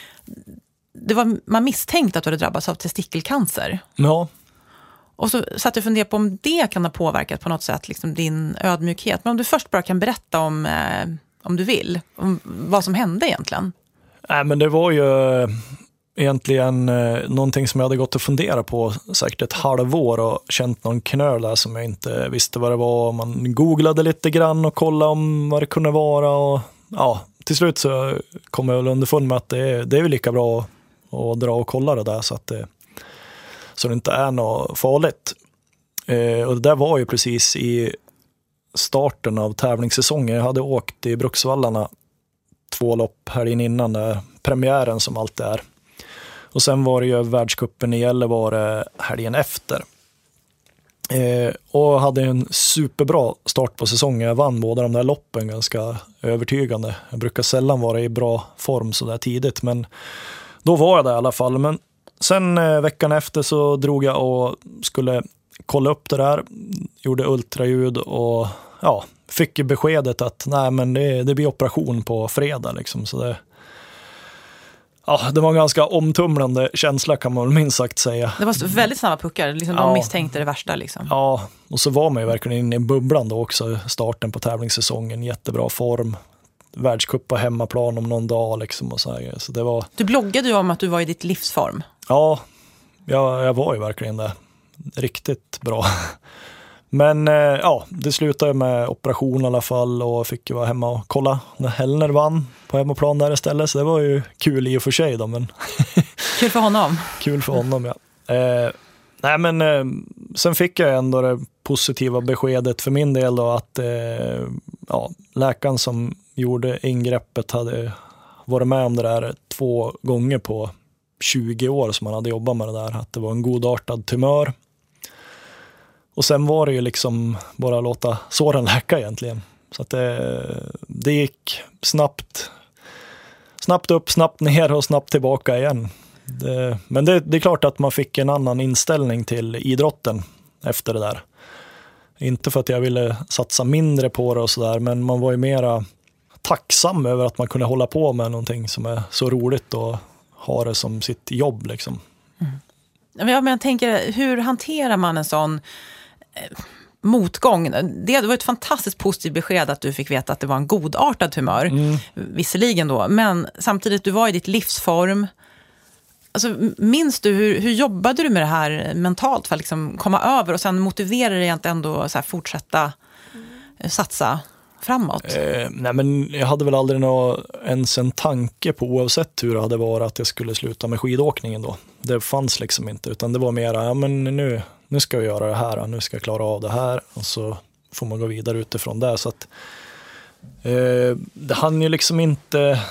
det var, man misstänkte att du hade drabbats av testikelcancer. Ja. Och så satt jag och funderade på om det kan ha påverkat på något sätt liksom din ödmjukhet. Men om du först bara kan berätta om, eh, om du vill, om vad som hände egentligen. Nej, men det var ju egentligen eh, någonting som jag hade gått och fundera på säkert ett halvår och känt någon knöl där som jag inte visste vad det var. Man googlade lite grann och kollade om vad det kunde vara. Och, ja, till slut så kom jag väl underfund med att det, det är väl lika bra att, att dra och kolla det där så att det så det inte är något farligt. Eh, och det där var ju precis i starten av tävlingssäsongen. Jag hade åkt i Bruksvallarna två lopp helgen innan, där premiären som alltid är. Och sen var det ju världscupen i Gällivare helgen efter. Eh, och hade en superbra start på säsongen. Jag vann båda de där loppen ganska övertygande. Jag brukar sällan vara i bra form så där tidigt, men då var jag där i alla fall. Men sen eh, veckan efter så drog jag och skulle kolla upp det där. Gjorde ultraljud och ja, fick beskedet att nej, men det, det blir operation på fredag liksom. Så det, ja, det var en ganska omtumlande känsla kan man väl minst sagt säga. Det var väldigt snabba puckar, liksom de ja. misstänkte det värsta liksom. Ja, och så var man ju verkligen inne i bubblan då också, starten på tävlingssäsongen, jättebra form, världscup på hemmaplan om någon dag liksom och så här. Så det var... Du bloggade ju om att du var i ditt livsform. Ja, jag, jag var ju verkligen det. Riktigt bra. Men eh, ja, det slutade med operation i alla fall och fick ju vara hemma och kolla när Hellner vann på hemmaplan där istället. Så det var ju kul i och för sig då, men... Kul för honom. Kul för honom, ja. Eh, nej, men eh, sen fick jag ändå det positiva beskedet för min del då att eh, ja, läkaren som gjorde ingreppet hade varit med om det där två gånger på tjugo år som han hade jobbat med det där. Att det var en godartad tumör. Och sen var det ju liksom bara att låta såren läka egentligen. Så att det, det gick snabbt, snabbt upp, snabbt ner och snabbt tillbaka igen. Det, men det, det är klart att man fick en annan inställning till idrotten efter det där. Inte för att jag ville satsa mindre på det och sådär, men man var ju mera tacksam över att man kunde hålla på med någonting som är så roligt och ha det som sitt jobb liksom. Mm. Ja, men jag tänker, hur hanterar man en sån eh, motgång? Det var ett fantastiskt positivt besked att du fick veta att det var en godartad tumör, mm. visserligen då, men samtidigt du var i ditt livsform. Alltså, minns du, hur, hur jobbade du med det här mentalt för att liksom komma över och sen motivera dig att ändå så här fortsätta mm. satsa framåt? Eh, nej, men jag hade väl aldrig nå, ens en tanke på, oavsett hur det hade varit, att jag skulle sluta med skidåkningen då. Det fanns liksom inte, utan det var mer, ja men nu, nu ska jag göra det här, nu ska jag klara av det här och så får man gå vidare utifrån det. Så att eh, det hann ju liksom inte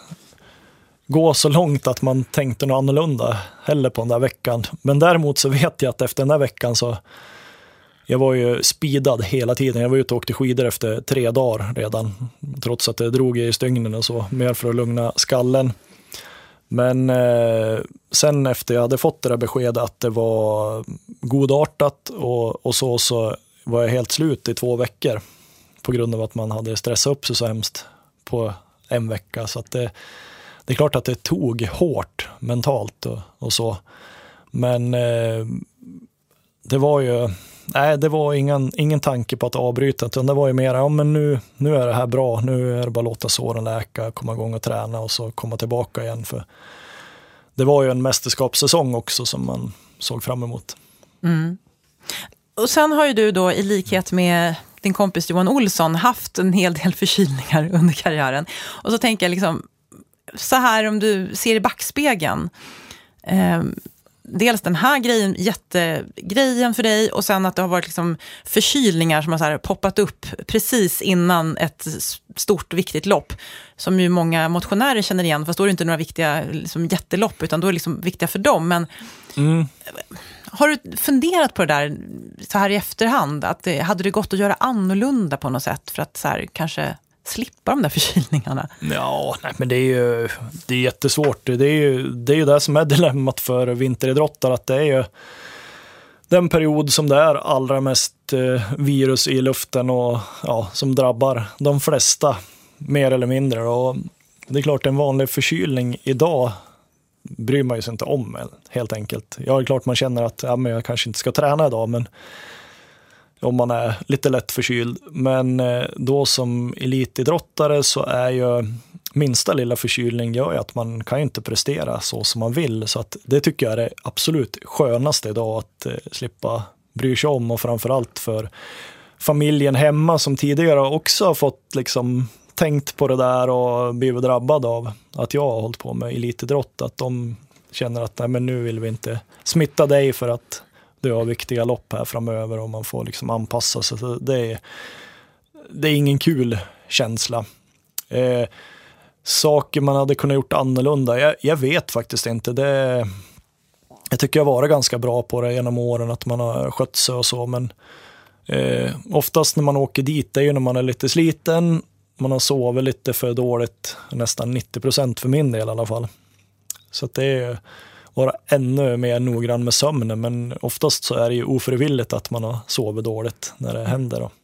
gå så långt att man tänkte något annorlunda heller på den där veckan. Men däremot så vet jag att efter den där veckan så jag var ju speedad hela tiden. Jag var ute och åkte skidor efter tre dagar redan. Trots att det drog i stygnen och så. Mer för att lugna skallen. Men eh, sen efter jag hade fått det där beskedet att det var godartat och, och så, så var jag helt slut i två veckor. På grund av att man hade stressat upp sig så hemskt på en vecka. Så att det, det är klart att det tog hårt mentalt och, och så. Men eh, det var ju... Nej, det var ingen, ingen tanke på att avbryta, utan det var ju mer, ja men nu, nu är det här bra, nu är det bara att låta såren läka, komma igång och träna och så komma tillbaka igen. För det var ju en mästerskapssäsong också som man såg fram emot. Mm. Och sen har ju du då i likhet med din kompis Johan Olsson haft en hel del förkylningar under karriären. Och så tänker jag liksom, så här om du ser i backspegeln, eh, dels den här grejen, jättegrejen för dig, och sen att det har varit liksom förkylningar som har så här poppat upp precis innan ett stort viktigt lopp som ju många motionärer känner igen, fast då är det inte några viktiga liksom, jättelopp, utan då är det liksom viktiga för dem. Men mm. har du funderat på det där så här i efterhand, att det, hade det gått att göra annorlunda på något sätt för att så här, kanske slippa de där förkylningarna? Ja, nej, men det är ju det är jättesvårt. Det är ju det är ju det som är dilemmat för vinteridrottare, att det är ju den period som det är allra mest eh, virus i luften och ja, som drabbar de flesta mer eller mindre. Och det är klart, en vanlig förkylning idag bryr man sig inte om helt enkelt. Ja, det är klart man känner att ja, men jag kanske inte ska träna idag, men om man är lite lätt förkyld. Men då som elitidrottare så är ju minsta lilla förkylning gör ju att man kan inte prestera så som man vill. Så att det tycker jag är det absolut skönaste idag, att slippa bry sig om, och framförallt för familjen hemma som tidigare också har fått liksom tänkt på det där och blivit drabbad av att jag har hållit på med elitidrott, att de känner att nej, men nu vill vi inte smitta dig för att du har viktiga lopp här framöver och man får liksom anpassa sig. Så det är, det är ingen kul känsla. Eh, saker man hade kunnat gjort annorlunda. Jag, jag vet faktiskt inte. Det, jag tycker jag har varit ganska bra på det genom åren, att man har skött sig och så. Men eh, oftast när man åker dit, det är ju när man är lite sliten. Man har sovit lite för dåligt, nästan nittio procent för min del i alla fall. Så att det är vara ännu mer noggrann med sömnen, men oftast så är det ju ofrivilligt att man har sovit dåligt när det händer då.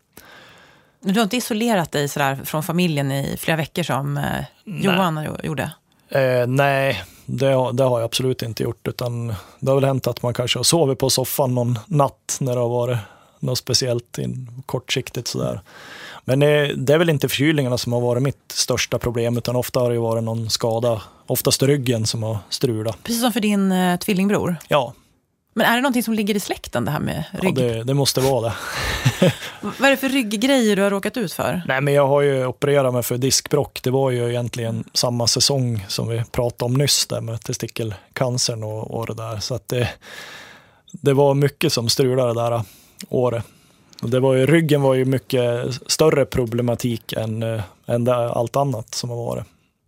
Du har inte isolerat dig sådär från familjen i flera veckor som eh, Johan gjorde? Eh, nej, det, det har jag absolut inte gjort, utan det har väl hänt att man kanske har sovit på soffan någon natt när det har varit något speciellt in, kortsiktigt sådär. Men det, det är väl inte förkylningarna som har varit mitt största problem, utan ofta har det varit någon skada, oftast ryggen som har strulat. Precis som för din eh, tvillingbror? Ja. Men är det någonting som ligger i släkten, det här med rygg? Ja, det, det måste vara det. Vad är det för rygggrejer du har råkat ut för? Nej, men jag har ju opererat mig för diskbråck. Det var ju egentligen samma säsong som vi pratade om nyss där med testikelcancern och, och det där. Så att det, det var mycket som strulade det där året. Och det var ju, ryggen var ju mycket större problematik än, än det, allt annat som har varit.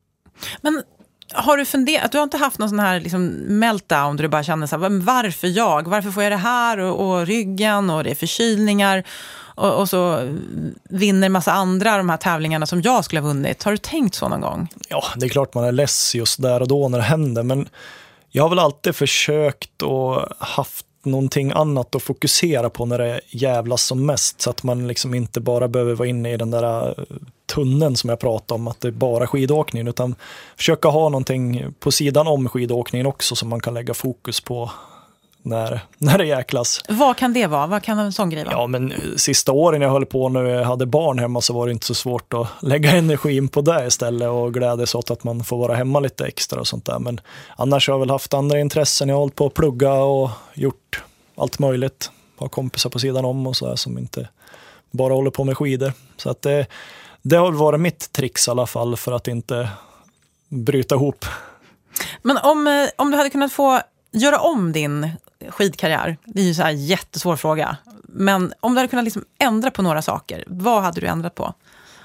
Men har du funderat, du har inte haft någon sån här liksom meltdown där du bara känner så här, varför jag? Varför får jag det här? Och, och ryggen och det är förkylningar och, och så vinner massa andra de här tävlingarna som jag skulle ha vunnit. Har du tänkt så någon gång? Ja, det är klart man är less just där och då när det händer, men jag har väl alltid försökt och haft någonting annat att fokusera på när det jävlas som mest, så att man liksom inte bara behöver vara inne i den där tunneln som jag pratade om, att det är bara skidåkning, utan försöka ha någonting på sidan om skidåkningen också som man kan lägga fokus på när, när det jäklas. Vad kan det vara? Vad kan en sån grej vara? Ja, men sista åren jag höll på när jag hade barn hemma så var det inte så svårt att lägga energin på det istället och glädjas åt att man får vara hemma lite extra och sånt där. Men annars har jag väl haft andra intressen. Jag har hållit på att plugga och gjort allt möjligt. Har kompisar på sidan om och så där som inte bara håller på med skidor. Så att det, det har varit mitt trix i alla fall för att inte bryta ihop. Men om, om du hade kunnat få göra om din skidkarriär, det är ju så här jättesvår fråga. Men om du hade kunnat liksom ändra på några saker, vad hade du ändrat på?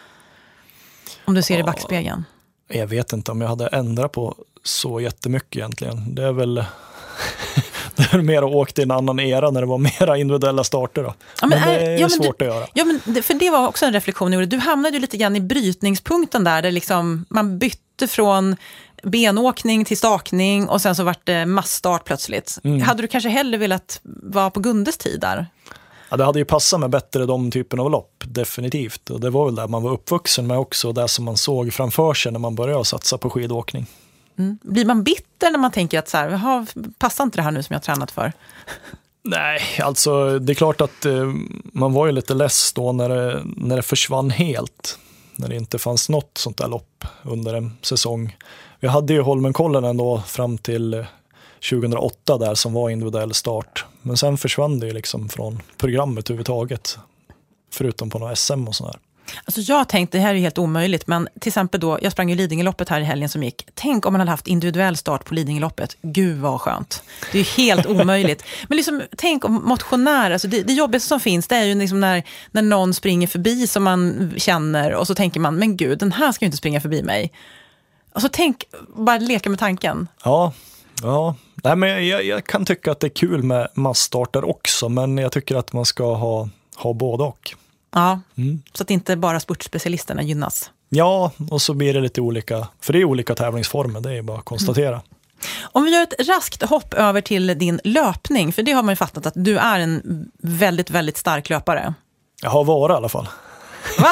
Om du ser ja, i backspegeln. Jag vet inte om jag hade ändrat på så jättemycket egentligen. Det är väl det är mer att åka i en annan era när det var mera individuella starter då. Ja, men, men det är ja, svårt du, att göra. Ja, men för det var också en reflektion jag gjorde. Du hamnade ju lite grann i brytningspunkten där, där liksom man bytte från benåkning till stakning och sen så vart det massstart plötsligt. Mm. Hade du kanske hellre velat vara på Gundes tid där? Ja, det hade ju passat mig bättre de typen av lopp, definitivt. Och det var väl där man var uppvuxen med också, det som man såg framför sig när man började satsa på skidåkning. Mm. Blir man bitter när man tänker att så här, passar inte det här nu som jag har tränat för? Nej, alltså det är klart att eh, man var ju lite less då när det, när det försvann helt. När det inte fanns något sånt där lopp under en säsong. Vi hade ju Holmenkollen ändå fram till tjugohundraåtta där som var individuell start. Men sen försvann det ju liksom från programmet överhuvudtaget. Förutom på några S M och sådär. Alltså jag tänkte, det här är helt omöjligt, men till exempel då, jag sprang ju Lidingöloppet här i helgen som gick. Tänk om man hade haft individuell start på Lidingöloppet. Gud vad skönt. Det är ju helt omöjligt. Men liksom, tänk om motionär, alltså det, det jobbigaste som finns, det är ju liksom när, när någon springer förbi som man känner och så tänker man, men gud, den här ska ju inte springa förbi mig. Alltså tänk, bara leka med tanken. Ja, ja. Nej, men jag, jag kan tycka att det är kul med massstarter också, men jag tycker att man ska ha, ha både och. Ja, mm. Så att inte bara sportspecialisterna gynnas. Ja, och så blir det lite olika, för det är olika tävlingsformer, det är bara att konstatera. Mm. Om vi gör ett raskt hopp över till din löpning, för det har man ju fattat att du är en väldigt, väldigt stark löpare. Jag har varit i alla fall. Va?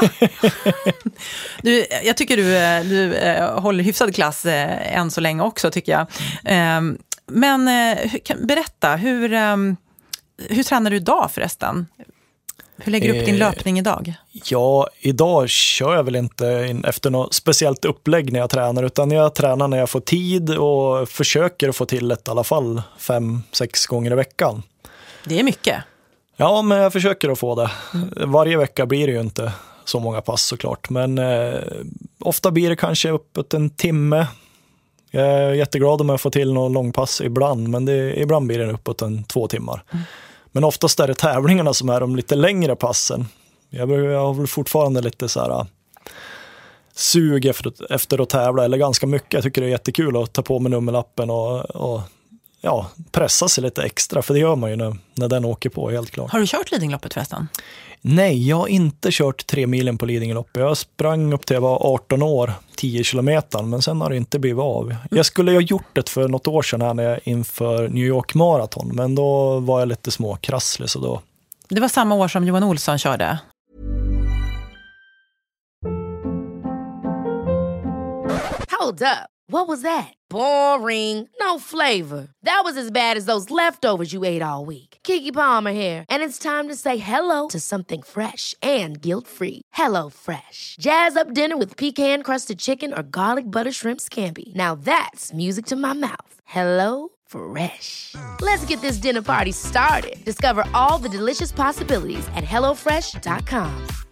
Du, jag tycker du, du äh, håller hyfsad klass äh, än så länge också, tycker jag. Äh, men äh, kan, berätta, hur, äh, hur tränar du idag förresten? Hur lägger du upp din löpning idag? Ja, idag kör jag väl inte efter något speciellt upplägg när jag tränar, utan jag tränar när jag får tid och försöker få till ett i alla fall fem, sex gånger i veckan. Det är mycket. Ja, men jag försöker att få det. Mm. Varje vecka blir det ju inte så många pass såklart, men eh, ofta blir det kanske uppåt en timme. Jag är jätteglad om jag får till någon långpass ibland, men det, ibland blir det uppåt en två timmar. Mm. Men oftast är det tävlingarna som är de lite längre passen. Jag, jag har väl fortfarande lite så här sug efter, efter att tävla, eller ganska mycket. Jag tycker det är jättekul att ta på mig nummerlappen och, och ja, pressa sig lite extra, för det gör man ju när, när den åker på, helt klart. Har du kört Lidingöloppet förresten? Nej, jag har inte kört tre milen på Lidingöloppet. Jag sprang upp till jag var arton år, tio kilometer, men sen har det inte blivit av. Jag skulle ha gjort det för något år sedan här när jag inför New York Marathon, men då var jag lite småkrasslig, så då... Det var samma år som Johan Olsson körde. Hold up. What was that? Boring. No flavor. That was as bad as those leftovers you ate all week. Keke Palmer here, and it's time to say hello to something fresh and guilt-free. Hello Fresh. Jazz up dinner with pecan-crusted chicken or garlic butter shrimp scampi. Now that's music to my mouth. Hello Fresh. Let's get this dinner party started. Discover all the delicious possibilities at hello fresh dot com.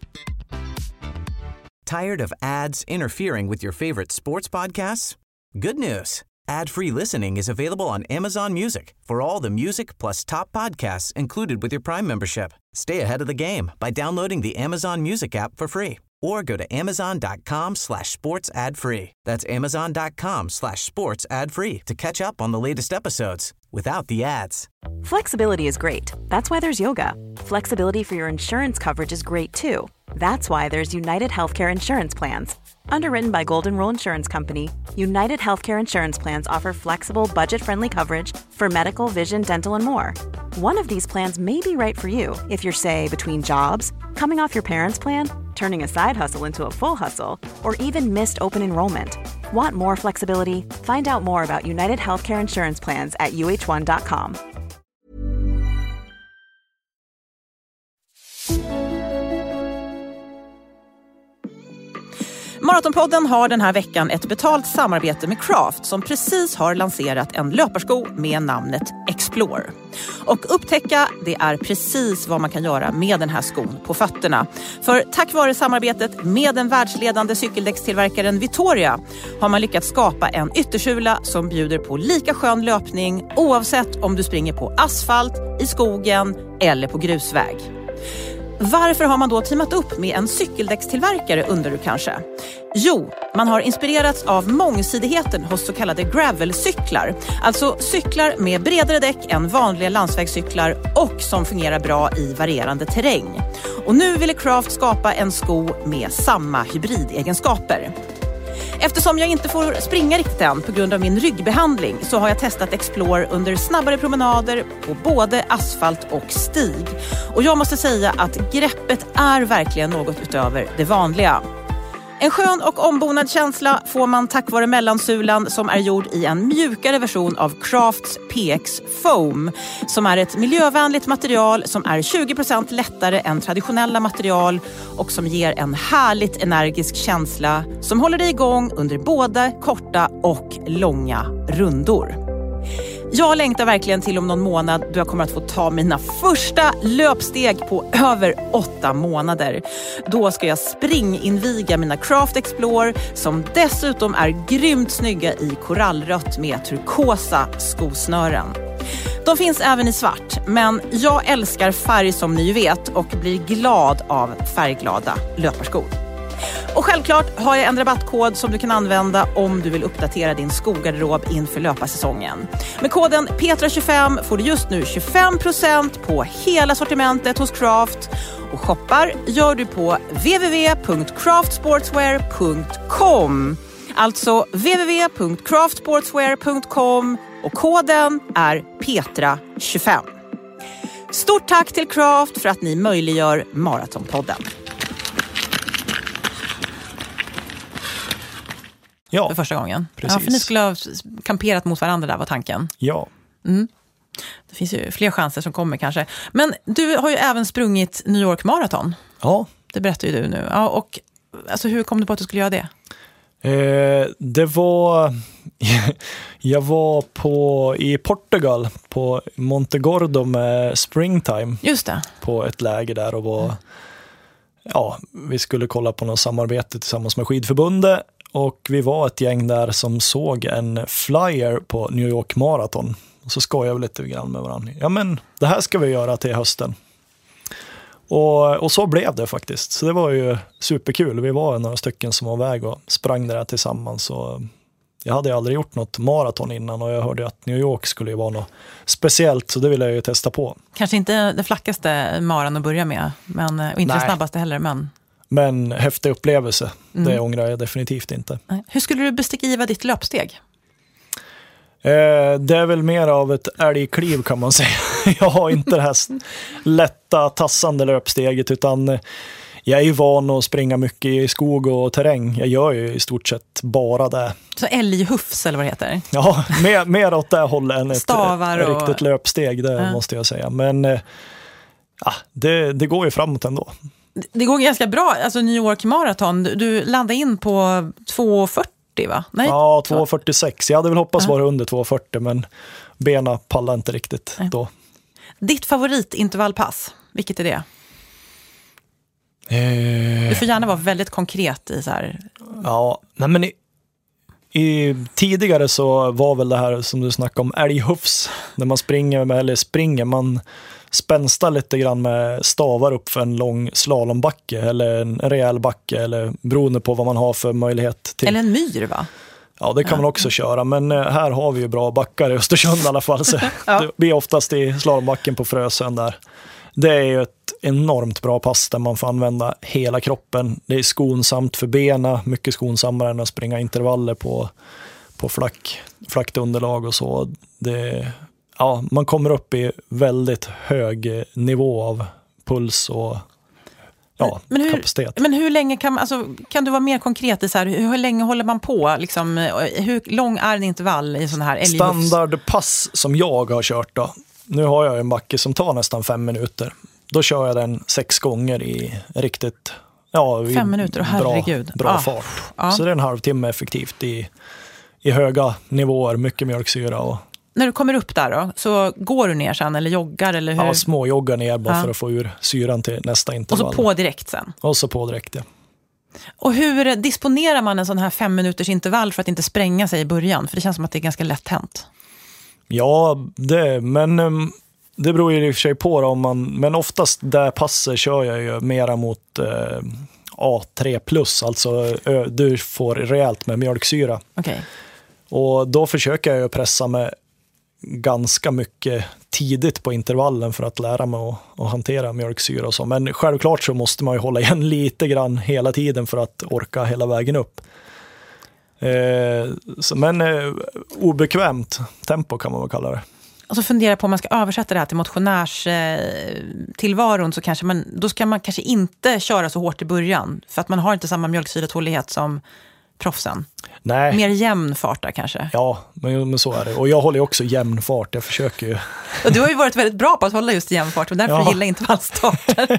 Tired of ads interfering with your favorite sports podcasts? Good news. Ad-free listening is available on Amazon Music for all the music plus top podcasts included with your Prime membership. Stay ahead of the game by downloading the Amazon Music app for free or go to amazon.com slash sports ad free. That's amazon.com slash sports ad free to catch up on the latest episodes without the ads. Flexibility is great. That's why there's yoga. Flexibility for your insurance coverage is great too. That's why there's United Healthcare Insurance Plans. Underwritten by Golden Rule Insurance Company, United Healthcare Insurance Plans offer flexible, budget-friendly coverage for medical, vision, dental, and more. One of these plans may be right for you if you're, say, between jobs, coming off your parents' plan, turning a side hustle into a full hustle, or even missed open enrollment. Want more flexibility? Find out more about United Healthcare Insurance Plans at u h one dot com. Maratonpodden har den här veckan ett betalt samarbete med Craft som precis har lanserat en löparsko med namnet Explore. Och upptäcka, det är precis vad man kan göra med den här skon på fötterna. För tack vare samarbetet med den världsledande cykeldäckstillverkaren Vittoria har man lyckats skapa en yttersula som bjuder på lika skön löpning oavsett om du springer på asfalt, i skogen eller på grusväg. Varför har man då teamat upp med en cykeldäckstillverkare, undrar du kanske? Jo, man har inspirerats av mångsidigheten hos så kallade gravelcyklar. Alltså cyklar med bredare däck än vanliga landsvägscyklar och som fungerar bra i varierande terräng. Och nu ville Craft skapa en sko med samma hybridegenskaper. Eftersom jag inte får springa riktigt än på grund av min ryggbehandling så har jag testat Explore under snabbare promenader på både asfalt och stig. Och jag måste säga att greppet är verkligen något utöver det vanliga. En skön och ombonad känsla får man tack vare mellansulan som är gjord i en mjukare version av Crafts P X Foam som är ett miljövänligt material som är tjugo procent lättare än traditionella material och som ger en härligt energisk känsla som håller dig igång under både korta och långa rundor. Jag längtar verkligen till om någon månad då jag kommer att få ta mina första löpsteg på över åtta månader. Då ska jag springinviga mina Craft Explore som dessutom är grymt snygga i korallrött med turkosa skosnören. De finns även i svart, men jag älskar färg som ni vet och blir glad av färgglada löparskor. Och självklart har jag en rabattkod som du kan använda om du vill uppdatera din skogarderob inför löparsäsongen. Med koden Petra tjugofem får du just nu tjugofem procent på hela sortimentet hos Craft. Och shoppar gör du på w w w punkt craft sportswear punkt com. Alltså w w w punkt craft sportswear punkt com och koden är Petra tjugofem. Stort tack till Craft för att ni möjliggör Maratonpodden. Ja, för första gången. Precis. Ja, för ni skulle ha kamperat mot varandra där var tanken. Ja. Mm. Det finns ju fler chanser som kommer kanske. Men du har ju även sprungit New York Marathon. Ja. Det berättar ju du nu. Ja, och alltså, hur kom du på att du skulle göra det? Eh, det var... jag var på i Portugal på Montegordo med Springtime. Just det. På ett läge där och var... Mm. Ja, vi skulle kolla på något samarbete tillsammans med skidförbundet. Och vi var ett gäng där som såg en flyer på New York Marathon. Och så skojade vi lite grann med varandra. Ja men, det här ska vi göra till hösten. Och, och så blev det faktiskt. Så det var ju superkul. Vi var några stycken som var väg och sprang där tillsammans. Så jag hade aldrig gjort något maraton innan och jag hörde att New York skulle ju vara något speciellt, så det ville jag ju testa på. Kanske inte det flackaste maran att börja med, men, och inte Nej. det snabbaste heller, men... Men häftig upplevelse, mm. det ångrar jag definitivt inte. Hur skulle du beskriva ditt löpsteg? Eh, det är väl mer av ett älgkliv kan man säga. Jag har inte det här lätta, tassande löpsteget, utan jag är ju van att springa mycket i skog och terräng. Jag gör ju i stort sett bara det. Så älghufs eller vad det heter? Ja, mer, mer åt det hållet än ett, Stavar ett och... riktigt löpsteg, det äh. måste jag säga. Men ja, det, det går ju framåt ändå. Det, det går ganska bra. Alltså New York Marathon, du, du landade in på två fyrtio va? Nej, ja, två fyrtiosex. Jag hade väl hoppats äh. vara under två fyrtio, men bena pallade inte riktigt äh. då. Ditt favoritintervallpass, vilket är det? Du får gärna vara väldigt konkret i så här. Ja, nej men i, i, tidigare så var väl det här som du snackade om älghufs. När man springer med, eller springer, man spänstar lite grann med stavar upp för en lång slalombacke eller en rejäl backe, eller beroende på vad man har för möjlighet till. Eller en myr va? Ja, det kan ja. man också köra, men här har vi ju bra backar i Östersund i alla fall. Så ja. Det blir oftast i slalombacken på Frösön där. Det är ju ett enormt bra pass där man får använda hela kroppen. Det är skonsamt för bena, mycket skonsammare än att springa intervaller på, på flack, flackt underlag och så. Det, ja, man kommer upp i väldigt hög nivå av puls och ja, men hur, kapacitet. Men hur länge kan, alltså, kan du vara mer konkret i så här, hur, hur länge håller man på? Liksom, hur lång är en intervall i sån här älghufs? Standardpass som jag har kört då. Nu har jag en backe som tar nästan fem minuter. Då kör jag den sex gånger i riktigt ja, fem minuter, och herregud. bra, bra ah. fart. Ah. Så det är en halvtimme effektivt i, i höga nivåer, mycket mjölksyra. Och... När du kommer upp där då, så går du ner sen eller joggar? Eller hur? Ja, små joggar ner bara ah. för att få ur syran till nästa intervall. Och så på direkt sen? Och så på direkt, ja. Och hur disponerar man en sån här fem minuters intervall för att inte spränga sig i början? För det känns som att det är ganska lätt hänt. Ja, det, men det beror ju i och för sig på då, om man, men oftast där passer kör jag ju mera mot eh, A tre plus, alltså ö, du får rejält med mjölksyra. Okay. Och då försöker jag pressa med ganska mycket tidigt på intervallen för att lära mig att, att hantera mjölksyra och så. Men självklart så måste man ju hålla igen lite grann hela tiden för att orka hela vägen upp. Eh, så, men eh, obekvämt tempo kan man väl kalla det. Och så fundera på om man ska översätta det här till motionärstillvaron, så kanske man, då ska man kanske inte köra så hårt i början för att man har inte samma mjölksyretålighet som proffsen. Nej. Mer jämn fart där kanske. Ja, men, men så är det. Och jag håller ju också jämn fart, jag försöker ju. Och du har ju varit väldigt bra på att hålla just jämn fart och därför ja. gillar jag intervallstarter.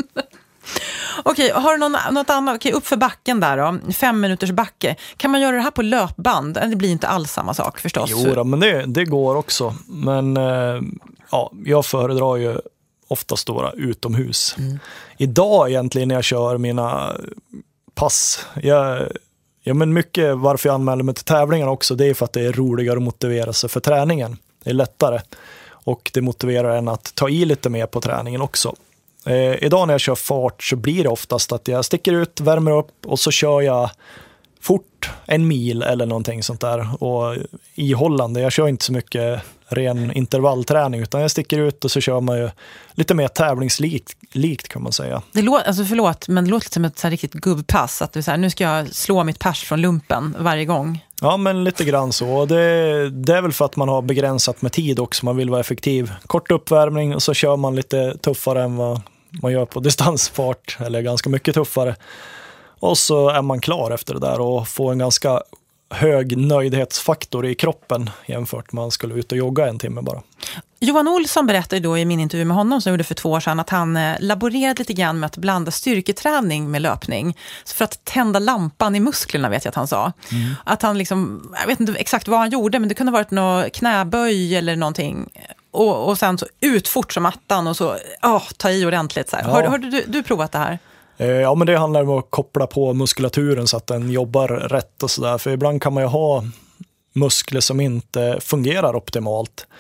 Okej, har du någon, något annat? Okej, upp för backen där då. Fem minuters backe. Kan man göra det här på löpband? Det blir inte alls samma sak förstås. Jo då, men det, det går också. Men eh, ja, jag föredrar ju oftast då utomhus. Mm. Idag egentligen när jag kör mina pass, jag, ja, men mycket varför jag anmäler mig till tävlingar också, det är för att det är roligare att motivera sig för träningen. Det är lättare. Och det motiverar en att ta i lite mer på träningen också. Eh, idag när jag kör fart så blir det oftast att jag sticker ut, värmer upp och så kör jag fort en mil eller någonting sånt där. Och ihållande, jag kör inte så mycket ren intervallträning utan jag sticker ut och så kör man ju lite mer tävlingslikt likt, kan man säga. Det låter, alltså förlåt, men det låter lite som ett så här riktigt gubbpass. Att du så här, nu ska jag slå mitt pers från lumpen varje gång. Ja, men lite grann så. Det, det är väl för att man har begränsat med tid också. Man vill vara effektiv. Kort uppvärmning och så kör man lite tuffare än vad man gör på distansfart. Eller ganska mycket tuffare. Och så är man klar efter det där och får en ganska hög nöjdhetsfaktor i kroppen jämfört med man skulle ut och jogga en timme bara. Johan Olsson berättade då i min intervju med honom som jag gjorde för två år sedan att han laborerade lite grann med att blanda styrketräning med löpning. Så för att tända lampan i musklerna, vet jag att han sa. Mm. Att han liksom, jag vet inte exakt vad han gjorde, men det kunde ha varit någon knäböj eller någonting. Och, och sen så ut fort som attan och så åh, ta i ordentligt. Så här. Ja. Har, har du, du provat det här? Ja, men det handlar om att koppla på muskulaturen så att den jobbar rätt och sådär. För ibland kan man ju ha muskler som inte fungerar optimalt.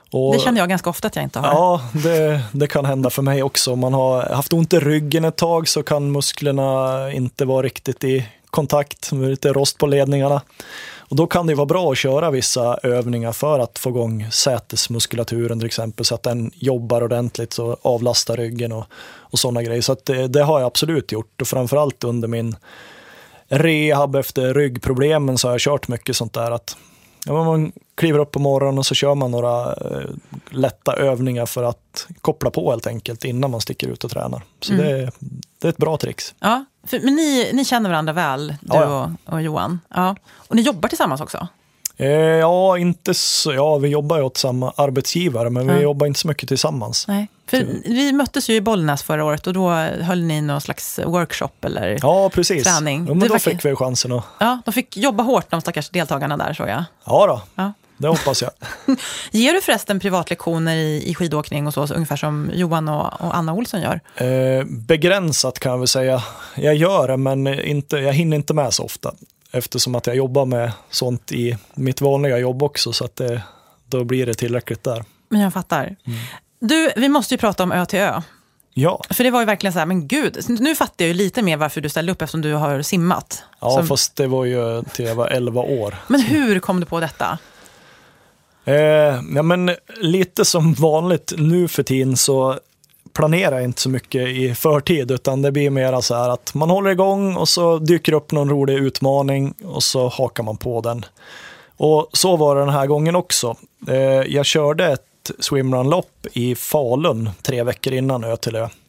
Och, det känner jag ganska ofta att jag inte har. Ja, det, det kan hända för mig också. Om man har haft ont i ryggen ett tag så kan musklerna inte vara riktigt i kontakt med lite rost på ledningarna. Och då kan det vara bra att köra vissa övningar för att få igång sätesmuskulaturen till exempel, så att den jobbar ordentligt så avlastar ryggen och, och sådana grejer. Så att det, det har jag absolut gjort, och framförallt under min rehab efter ryggproblemen så har jag kört mycket sånt där att ja, man kliver upp på morgonen och så kör man några eh, lätta övningar för att koppla på helt enkelt innan man sticker ut och tränar. Så mm. det, det är ett bra tricks. Ja, för, men ni, ni känner varandra väl, du ja, ja. Och, och Johan. Ja. Och ni jobbar tillsammans också? Eh, ja, inte så, ja, vi jobbar ju åt samma arbetsgivare, men ja. vi jobbar inte så mycket tillsammans. Nej. För vi möttes ju i Bollnäs förra året och då höll ni någon slags workshop eller ja, precis. träning. Ja, men då fick vi chansen att... Ja, de fick jobba hårt, de stackars deltagarna där, så jag. Ja då, ja. det hoppas jag. Ger du förresten privatlektioner i, i skidåkning och så, så, ungefär som Johan och, och Anna Olsson gör? Eh, begränsat kan jag väl säga. Jag gör det, men inte, jag hinner inte med så ofta. Eftersom att jag jobbar med sånt i mitt vanliga jobb också, så att det, då blir det tillräckligt där. Men jag fattar. Mm. Du, vi måste ju prata om Ö till Ö. Ja. För det var ju verkligen så här, men gud, nu fattar jag ju lite mer varför du ställde upp eftersom du har simmat. Ja, som... fast det var ju till jag var elva år. Men hur kom du på detta? Eh, ja, men lite som vanligt nu för tiden så planerar jag inte så mycket i förtid, utan det blir mer så här att man håller igång och så dyker upp någon rolig utmaning och så hakar man på den. Och så var det den här gången också. Eh, jag körde ett swimrun-lopp i Falun tre veckor innan Ö till Ö.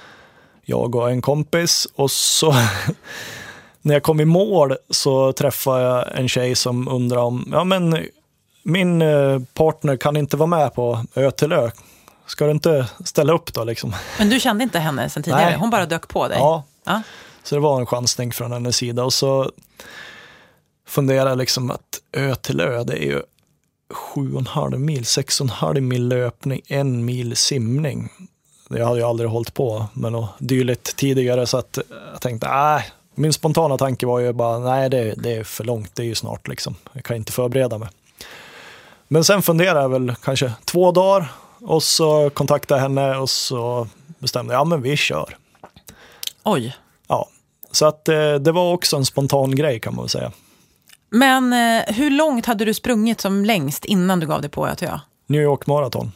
Jag och en kompis, och så när jag kom i mål så träffade jag en tjej som undrar om ja men min partner kan inte vara med på Ö till Ö. Ska du inte ställa upp då liksom? Men du kände inte henne sen tidigare? Nej. Hon bara dök på dig? Ja. ja, så det var en chansning från hennes sida. Och så funderade jag liksom att Ö till Ö, det är ju sju och en halv mil, sex och en halv mil löpning, en mil simning. Jag hade ju aldrig hållit på med något dylikt tidigare, så att jag tänkte, nej, min spontana tanke var ju bara, nej det, det är för långt, det är ju snart liksom. Jag kan inte förbereda mig. Men sen funderade jag väl kanske två dagar och så kontaktade jag henne och så bestämde jag, ja men vi kör. Oj. Ja, så att det, det var också en spontan grej kan man väl säga. Men eh, hur långt hade du sprungit som längst innan du gav dig på Ö till Ö? New York Marathon.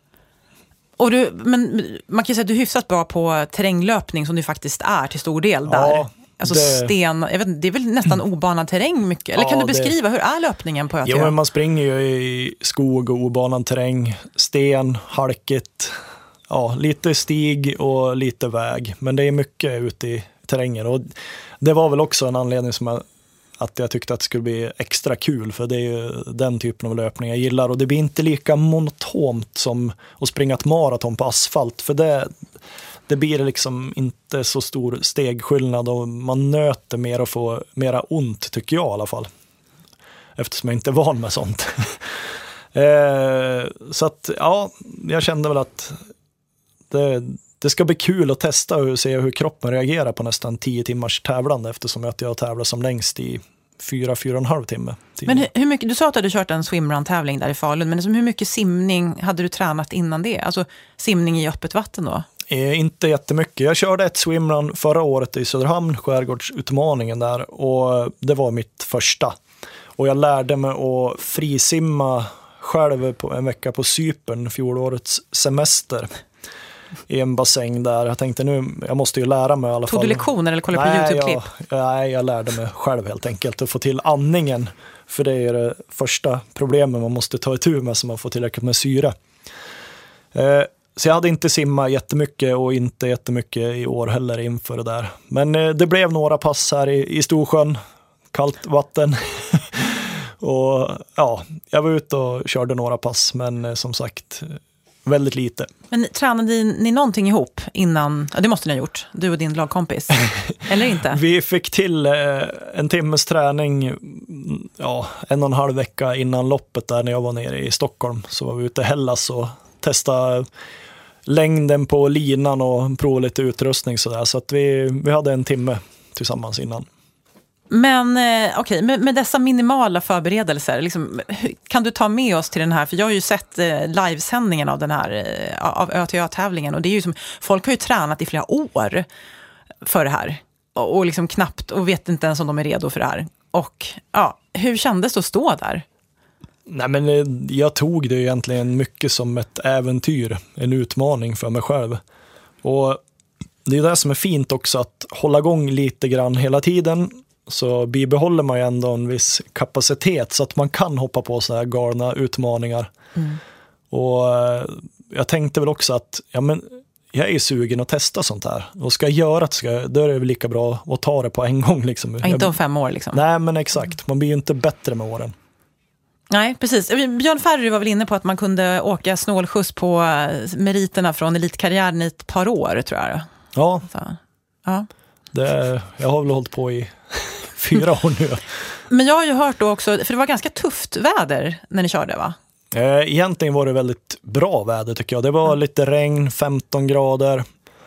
Och du, men man kan säga att du är hyfsat bra på terränglöpning som du faktiskt är till stor del där. Ja, alltså det... sten, jag vet, det är väl nästan obanad terräng mycket. Eller ja, kan du beskriva, det... hur är löpningen på Ö till Ö? Jo, men man springer ju i skog och obanad terräng, sten, halkigt, ja, lite stig och lite väg. Men det är mycket ute i terrängen, och det var väl också en anledning som jag att jag tyckte att det skulle bli extra kul, för det är ju den typen av löpning jag gillar, och det blir inte lika monotont som att springa ett maraton på asfalt, för det, det blir liksom inte så stor stegskillnad och man nöter mer och får mera ont, tycker jag i alla fall, eftersom jag inte är van med sånt. eh, så att ja, jag kände väl att det Det ska bli kul att testa och se hur kroppen reagerar på nästan tio timmars tävlande, eftersom att jag tävlar som längst i fyra, fyra och en halv timme. Men hur, hur mycket, du sa att du hade kört en swimrun-tävling där i Falun, men liksom hur mycket simning hade du tränat innan det? Alltså simning i öppet vatten då? Eh, inte jättemycket. Jag körde ett swimrun förra året i Söderhamn, skärgårdsutmaningen där, och det var mitt första. Och jag lärde mig att frisimma själv på en vecka på Cypern, fjolårets semester. I en bassäng där. Jag tänkte nu, jag måste ju lära mig i alla fall. Tog du lektioner eller kollade på YouTube-klipp? Jag, nej, jag lärde mig själv helt enkelt att få till andningen. För det är det första problemet man måste ta itu med, så man får tillräckligt med syre. Eh, så jag hade inte simmat jättemycket och inte jättemycket i år heller inför det där. Men eh, det blev några pass här i, i Storsjön. Kallt vatten. Och ja, jag var ute och körde några pass, men eh, som sagt... väldigt lite. Men tränade ni någonting ihop innan? Ja, det måste ni ha gjort, du och din lagkompis. Eller inte? Vi fick till eh, en timmes träning ja, en och en halv vecka innan loppet där när jag var nere i Stockholm. Så var vi ute i Hellas och testade längden på linan och provade lite utrustning sådär. Så att vi, vi hade en timme tillsammans innan. Men eh, okej, okay, med, med dessa minimala förberedelser, liksom, kan du ta med oss till den här, för jag har ju sett eh, livesändningen av den här, eh, av Ö T Ö-tävlingen, och det är ju som, folk har ju tränat i flera år för det här, och, och liksom knappt, och vet inte ens om de är redo för det här. Och ja, hur kändes det att stå där? Nej, men jag tog det egentligen mycket som ett äventyr, en utmaning för mig själv. Och det är det som är fint också, att hålla igång lite grann hela tiden, så bibehåller man ju ändå en viss kapacitet så att man kan hoppa på så här galna utmaningar. Mm. Och jag tänkte väl också att ja, men jag är ju sugen att testa sånt här. Och ska jag göra det, ska jag, då är det väl lika bra att ta det på en gång. Liksom. Ja, inte om fem år liksom. Nej, men exakt. Man blir ju inte bättre med åren. Nej, precis. Björn Ferry var väl inne på att man kunde åka snålskjuts på meriterna från elitkarriären i ett par år, tror jag. Ja, så, ja. Det, jag har väl hållit på i fyra år nu. Men jag har ju hört då också, för det var ganska tufft väder när ni körde, va? Egentligen var det väldigt bra väder tycker jag. Det var mm. lite regn, femton grader.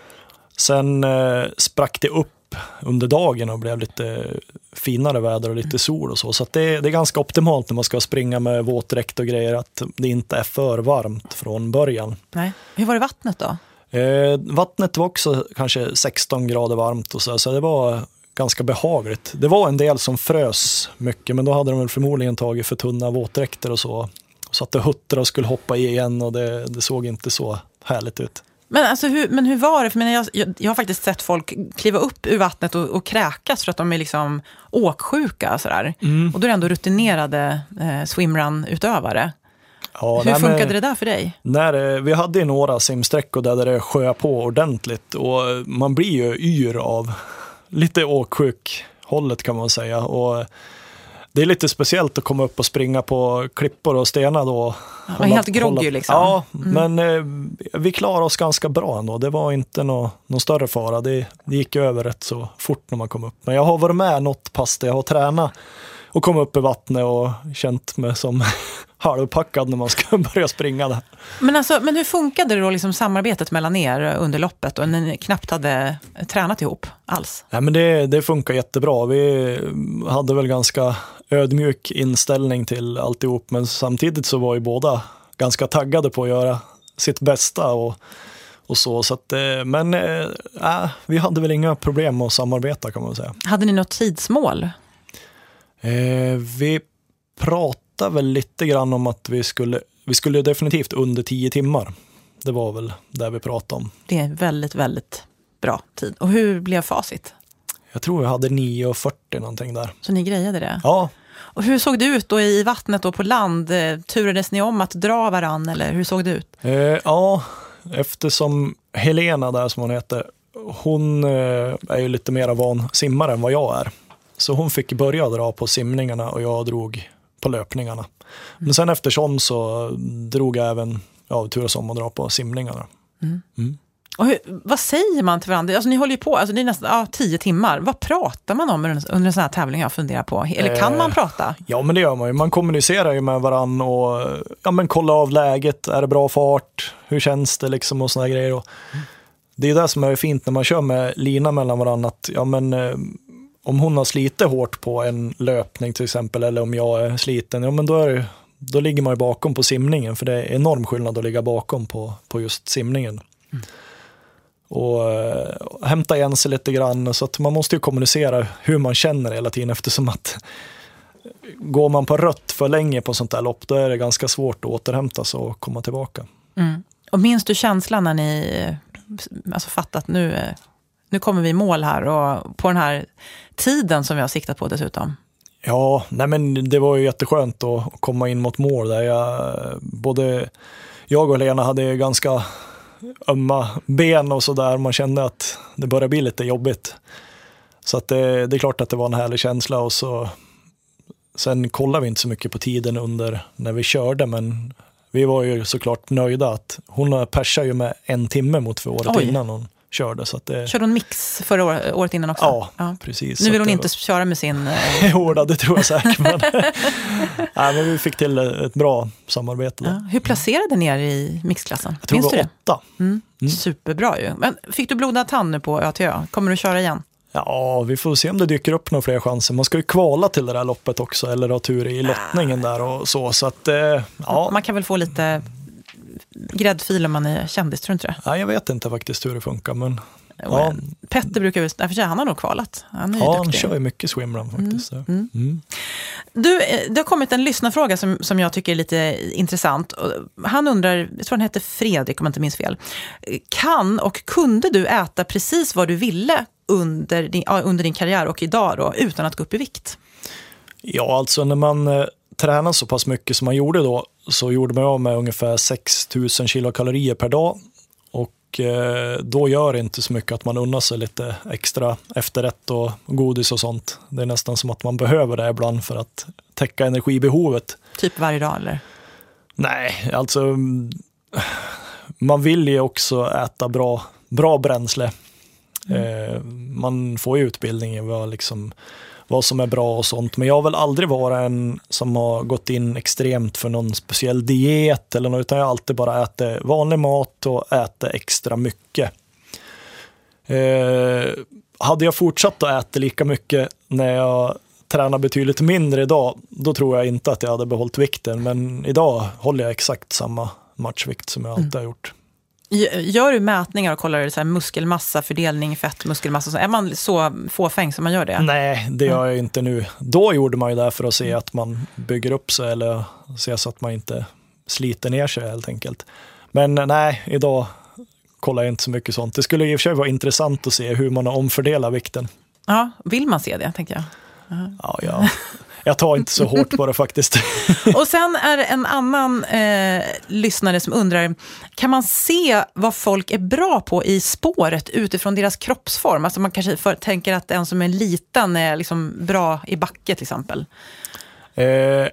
Sen eh, sprack det upp under dagen och blev lite finare väder och lite mm. sol och så. Så att det, det är ganska optimalt när man ska springa med våtdräkt och grejer, att det inte är för varmt från början. Nej. Hur var det vattnet då? Eh, vattnet var också kanske sexton grader varmt och så, så det var ganska behagligt. Det var en del som frös mycket, men då hade de väl förmodligen tagit för tunna våtdräkter och så. Så att det huttrade och skulle hoppa i igen, och det, det såg inte så härligt ut. Men, alltså, hur, men hur var det? För jag, jag, jag har faktiskt sett folk kliva upp ur vattnet och, och kräkas för att de är liksom åksjuka. Sådär. Mm. Och då är det ändå rutinerade eh, swimrun-utövare. Ja, hur nej, funkade men, det där för dig? När, vi hade några simsträckor där det sjö på ordentligt, och man blir ju yr av lite åksjuk hållet kan man säga, och det är lite speciellt att komma upp och springa på klippor och stenar då. Ja, man är helt groggy liksom. Ja, mm. men eh, vi klarade oss ganska bra ändå. Det var inte någon nå större fara. Det, det gick över rätt så fort när man kom upp. Men jag har varit med något pass där jag har tränat och kommit upp i vattnet och känt mig som halvpackad när man ska börja springa där. Men, alltså, men hur funkade det då liksom samarbetet mellan er under loppet och när ni knappt hade tränat ihop alls? Ja, men det, det funkar jättebra. Vi hade väl ganska ödmjuk inställning till alltihop, men samtidigt så var ju båda ganska taggade på att göra sitt bästa och, och så. så att, men äh, vi hade väl inga problem med att samarbeta kan man säga. Hade ni något tidsmål? Eh, vi pratade väl lite grann om att vi skulle, vi skulle definitivt under tio timmar. Det var väl det vi pratade om. Det är en väldigt, väldigt bra tid. Och hur blev facit? Jag tror jag hade nio fyrtio någonting där. Så ni grejade det? Ja. Och hur såg det ut då i vattnet och på land? Turades ni om att dra varann eller hur såg det ut? Eh, ja, eftersom Helena där som hon heter, hon eh, är ju lite mer van simmare än vad jag är. Så hon fick börja dra på simningarna och jag drog på löpningarna. Men sen eftersom så drog jag även ja, turas om att dra på simningarna. Mm. Mm. Och hur, vad säger man till varandra? Alltså ni håller ju på, alltså det är nästan ja, tio timmar. Vad pratar man om under en sån här tävling jag funderar på? Eller kan eh, man prata? Ja, men det gör man ju. Man kommunicerar ju med varandra och ja, men kolla av läget. Är det bra fart? Hur känns det liksom och såna här grejer. Och mm. Det är det som är fint när man kör med lina mellan varandra. Att, ja, men, eh, om hon har slitit hårt på en löpning till exempel, eller om jag är sliten, ja, men då, är det, då ligger man ju bakom på simningen. För det är enorm skillnad att ligga bakom på, på just simningen. Mm. Och äh, hämta igen sig lite grann, så att man måste ju kommunicera hur man känner hela tiden, eftersom att går man på rött för länge på sånt där lopp, då är det ganska svårt att återhämta sig och komma tillbaka. Mm. Och minns du känslan när ni alltså fattat nu, nu kommer vi i mål här och på den här tiden som vi har siktat på dessutom? Ja, nej men det var ju jätteskönt att komma in mot mål där. Jag, både jag och Lena hade ganska ömma ben och sådär. Man kände att det började bli lite jobbigt. Så att det, det är klart att det var en härlig känsla. Och så, sen kollade vi inte så mycket på tiden under när vi körde, men vi var ju såklart nöjda att hon persade ju med en timme mot för året Oj. innan hon körde. Så att det... Körde hon mix förra år, året innan också? Ja, ja. precis. Nu vill hon det... inte köra med sin... jo, det tror jag säkert. Men... Nej, men vi fick till ett bra samarbete. Ja. Hur placerade ni er i mixklassen? Jag tror Minns det var åtta. Mm. Mm. Superbra ju. Men fick du blodad tand nu på Ö T Ö? Kommer du köra igen? Ja, vi får se om det dyker upp några fler chanser. Man ska ju kvala till det där loppet också, eller ha tur i lottningen där och så. Så att, eh, ja. Man kan väl få lite gräddfil om man är kändis, tror du inte det? Ja, jag vet inte faktiskt hur det funkar, men... Ja. Petter brukar ju, därför han har nog kvalat. Han är ju ja, duktig. han kör ju mycket swimrun faktiskt. Mm. Mm. Mm. Du, det har kommit en lyssnarfråga som, som jag tycker är lite intressant. Han undrar, jag tror han heter Fredrik om jag inte minns fel. Kan och kunde du äta precis vad du ville under din, under din karriär och idag då, utan att gå upp i vikt? Ja, alltså när man eh, tränar så pass mycket som man gjorde då, så gjorde man av med ungefär sex tusen kilokalorier per dag. Och eh, då gör det inte så mycket att man unnar sig lite extra efterrätt och godis och sånt. Det är nästan som att man behöver det ibland för att täcka energibehovet. Typ varje dag eller? Nej, alltså man vill ju också äta bra, bra bränsle. Mm. Eh, man får ju utbildning i vad, liksom, vad som är bra och sånt. Men jag har väl aldrig varit en som har gått in extremt för någon speciell diet eller något, utan jag har alltid bara ätit vanlig mat och ätit extra mycket. Eh, hade jag fortsatt att äta lika mycket när jag tränar betydligt mindre idag, då tror jag inte att jag hade behållit vikten. Men idag håller jag exakt samma matchvikt som jag alltid har gjort. Gör du mätningar och kollar så här muskelmassa, fördelning, fett, muskelmassa? Är man så fåfäng som man gör det? Nej, det gör jag inte nu. Då gjorde man ju det för att se att man bygger upp sig eller se så att man inte sliter ner sig helt enkelt. Men nej, idag kollar jag inte så mycket sånt. Det skulle i och för sig vara intressant att se hur man har omfördelat vikten. Ja, vill man se det, tänkte jag. Uh-huh. Ja, ja. Jag tar inte så hårt på det faktiskt. Och sen är det en annan eh, lyssnare som undrar, kan man se vad folk är bra på i spåret utifrån deras kroppsform? Alltså man kanske för, tänker att en som är liten är liksom bra i backe till exempel. Eh,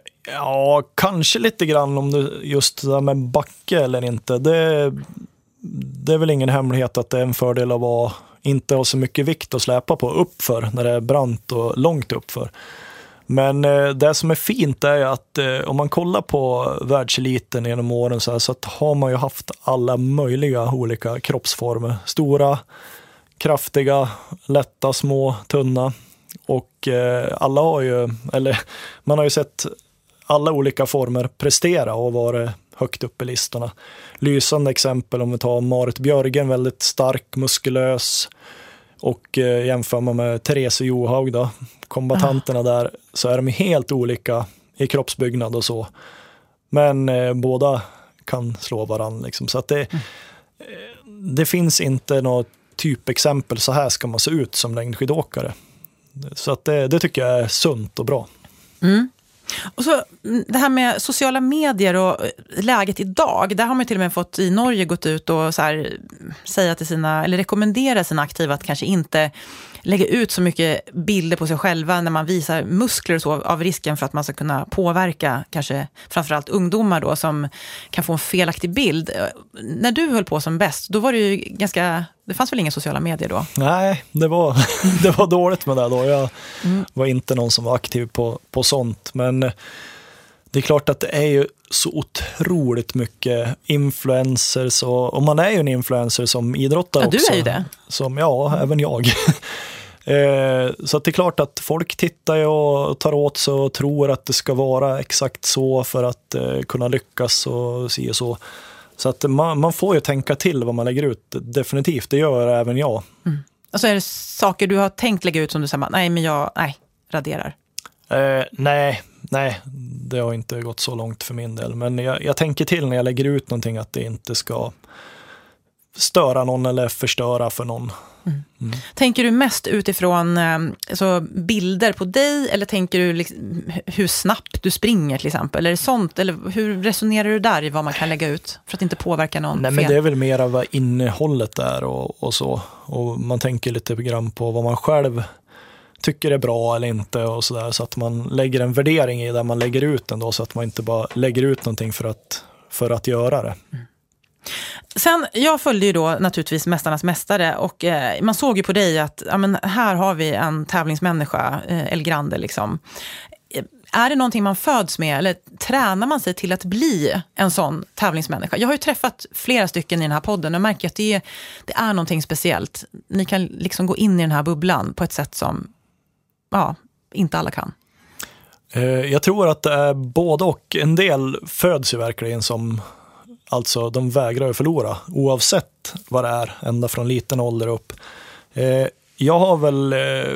ja, kanske lite grann om det just det där med backe eller inte. Det, det är väl ingen hemlighet att det är en fördel att vara, inte ha så mycket vikt att släpa på uppför när det är brant och långt uppför. Men eh, det som är fint är att eh, om man kollar på världseliten genom åren så, här, så att har man ju haft alla möjliga olika kroppsformer. Stora, kraftiga, lätta, små, tunna. Och eh, alla har ju, eller man har ju sett alla olika former prestera och vara högt upp i listorna. Lysande exempel om vi tar Marit Björgen, väldigt stark, muskulös. Och eh, jämför man med Therese Johaug då, kombatanterna där, så är de helt olika i kroppsbyggnad och så. Men eh, båda kan slå varandra liksom. Så att det, mm. eh, det finns inte något typexempel, så här ska man se ut som längdskidåkare. Så att det, det tycker jag är sunt och bra. Mm. Och så det här med sociala medier och läget idag, där har man till och med fått i Norge gått ut och så här, säga till sina, eller rekommendera sina aktiva att kanske inte lägga ut så mycket bilder på sig själva när man visar muskler och så, av risken för att man ska kunna påverka kanske framförallt ungdomar då som kan få en felaktig bild. När du höll på som bäst, då var det ju ganska, det fanns väl inga sociala medier då? Nej, det var, det var dåligt med det då. Jag mm. var inte någon som var aktiv på, på sånt, men det är klart att det är ju så otroligt mycket influencers, och, och man är ju en influencer som idrottare ja, du också. Du är ju det. Som, ja, mm. även jag. eh, så att det är klart att folk tittar ju och tar åt sig och tror att det ska vara exakt så för att eh, kunna lyckas och se så. Så att man, man får ju tänka till vad man lägger ut. Definitivt, det gör även jag. Mm. Och så är det saker du har tänkt lägga ut som du säger, nej men jag, nej, raderar. Eh, nej, nej, det har inte gått så långt för min del. Men jag, jag tänker till när jag lägger ut någonting att det inte ska störa någon eller förstöra för någon. Mm. Mm. Tänker du mest utifrån alltså, bilder på dig, eller tänker du liksom, hur snabbt du springer till exempel? Eller sånt, eller hur resonerar du där i vad man kan lägga ut för att inte påverka någon? Nej, fel? men det är väl mer av vad innehållet är och, och så. Och man tänker lite grann på vad man själv tycker är bra eller inte och sådär, så att man lägger en värdering i där man lägger ut den då, så att man inte bara lägger ut någonting för att, för att göra det. Mm. Sen, jag följde ju då naturligtvis Mästarnas mästare, och eh, man såg ju på dig att ja, men här har vi en tävlingsmänniska, eh, El Grande liksom. är det någonting man föds med eller tränar man sig till att bli en sån tävlingsmänniska? Jag har ju träffat flera stycken i den här podden och märker att det är, det är någonting speciellt. Ni kan liksom gå in i den här bubblan på ett sätt som ja, inte alla kan. Jag tror att det är både och. En del föds ju verkligen som, alltså de vägrar att förlora oavsett vad det är, ända från liten ålder upp. Jag har väl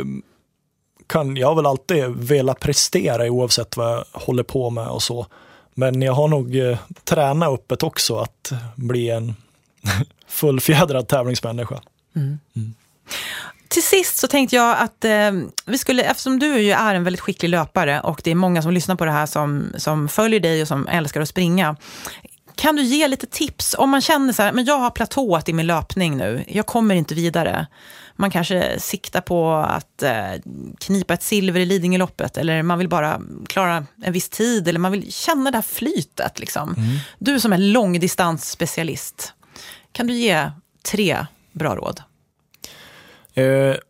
kan, jag har väl alltid velat prestera oavsett vad jag håller på med och så. Men jag har nog tränat uppåt också att bli en fullfjädrad tävlingsmänniska. Mm. Mm. Till sist så tänkte jag att eh, vi skulle, eftersom du ju är en väldigt skicklig löpare och det är många som lyssnar på det här som, som följer dig och som älskar att springa. Kan du ge lite tips om man känner så här, men jag har platåat i min löpning nu, jag kommer inte vidare. Man kanske siktar på att eh, knipa ett silver i Lidingöloppet eller man vill bara klara en viss tid eller man vill känna det här flytet liksom. Mm. Du som är långdistansspecialist, kan du ge tre bra råd? Eh,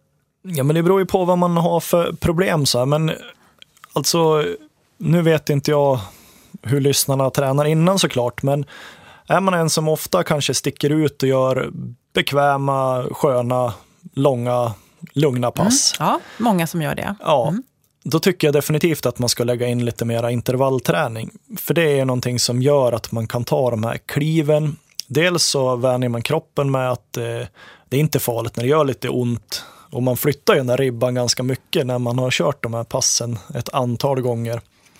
ja, men det beror ju på vad man har för problem så här. Men alltså, nu vet inte jag hur lyssnarna tränar innan såklart, men är man en som ofta kanske sticker ut och gör bekväma, sköna, långa, lugna pass. Mm. Ja, många som gör det. Ja, mm. Då tycker jag definitivt att man ska lägga in lite mera intervallträning. För det är någonting som gör att man kan ta de här kliven. Dels så vänjer man kroppen med att eh, det är inte farligt när det gör lite ont. Och man flyttar ju den där ribban ganska mycket när man har kört de här passen ett antal gånger.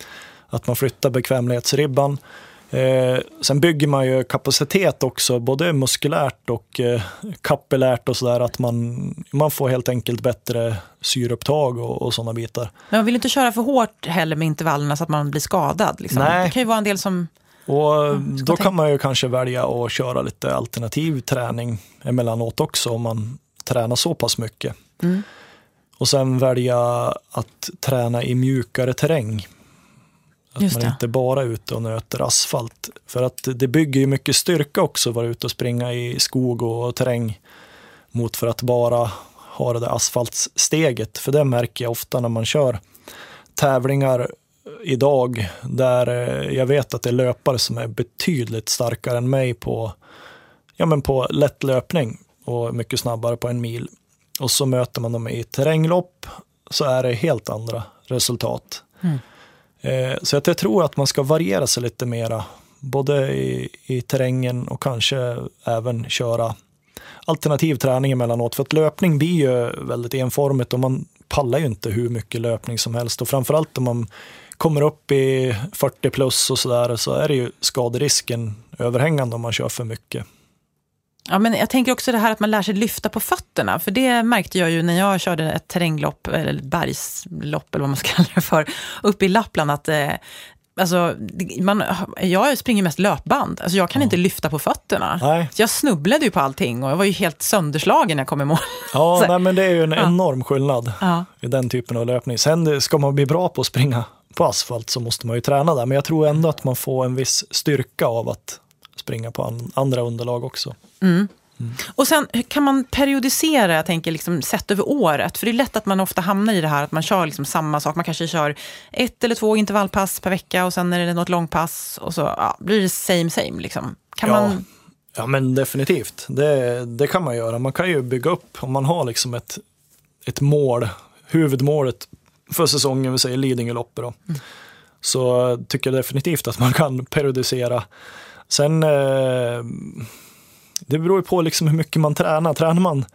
Att man flyttar bekvämlighetsribban. Eh, sen bygger man ju kapacitet också, både muskulärt och eh, kapillärt och sådär. Att man, man får helt enkelt bättre syreupptag och, och sådana bitar. Men man vill inte köra för hårt heller med intervallerna så att man blir skadad. Liksom. Nej. Det kan ju vara en del som... Och mm, då kan man ju kanske välja att köra lite alternativ träning emellanåt också om man tränar så pass mycket. Mm. Och sen välja att träna i mjukare terräng. Att Just man det. inte bara är ute och nöter asfalt. För att det bygger ju mycket styrka också att vara ute och springa i skog och terräng mot för att bara ha det där asfaltsteget. För det märker jag ofta när man kör tävlingar idag där jag vet att det är löpare som är betydligt starkare än mig på, ja men på lätt löpning och mycket snabbare på en mil. Och så möter man dem i terränglopp så är det helt andra resultat. Mm. Eh, så att jag tror att man ska variera sig lite mera både i, i terrängen och kanske även köra alternativ träning emellanåt. För att löpning blir ju väldigt enformigt och man pallar ju inte hur mycket löpning som helst. Och framförallt om man kommer upp i fyrtio plus och sådär så är det ju skaderisken överhängande om man kör för mycket. Ja, men jag tänker också det här att man lär sig lyfta på fötterna. För det märkte jag ju när jag körde ett terränglopp eller ett bergslopp eller vad man ska kalla det för uppe i Lappland att eh, alltså, man, jag springer mest löpband. Alltså jag kan ja. inte lyfta på fötterna. Nej. Så jag snubblade ju på allting och jag var ju helt sönderslagen när jag kom i mål. Ja, nej, men det är ju en ja. enorm skillnad ja. i den typen av löpning. Sen ska man bli bra på att springa på asfalt så måste man ju träna där. Men jag tror ändå att man får en viss styrka av att springa på an- andra underlag också. Mm. Mm. Och sen kan man periodisera, jag tänker liksom sett över året, för det är lätt att man ofta hamnar i det här att man kör liksom samma sak, man kanske kör ett eller två intervallpass per vecka och sen är det något långpass och så ja, blir det same same liksom. Kan ja. man... ja men definitivt, det, det kan man göra. Man kan ju bygga upp, om man har liksom ett, ett mål, huvudmålet för säsongen, vi säger Lidingöloppet då, mm. så tycker jag definitivt att man kan periodisera. Sen eh, det beror ju på liksom hur mycket man tränar. Tränar man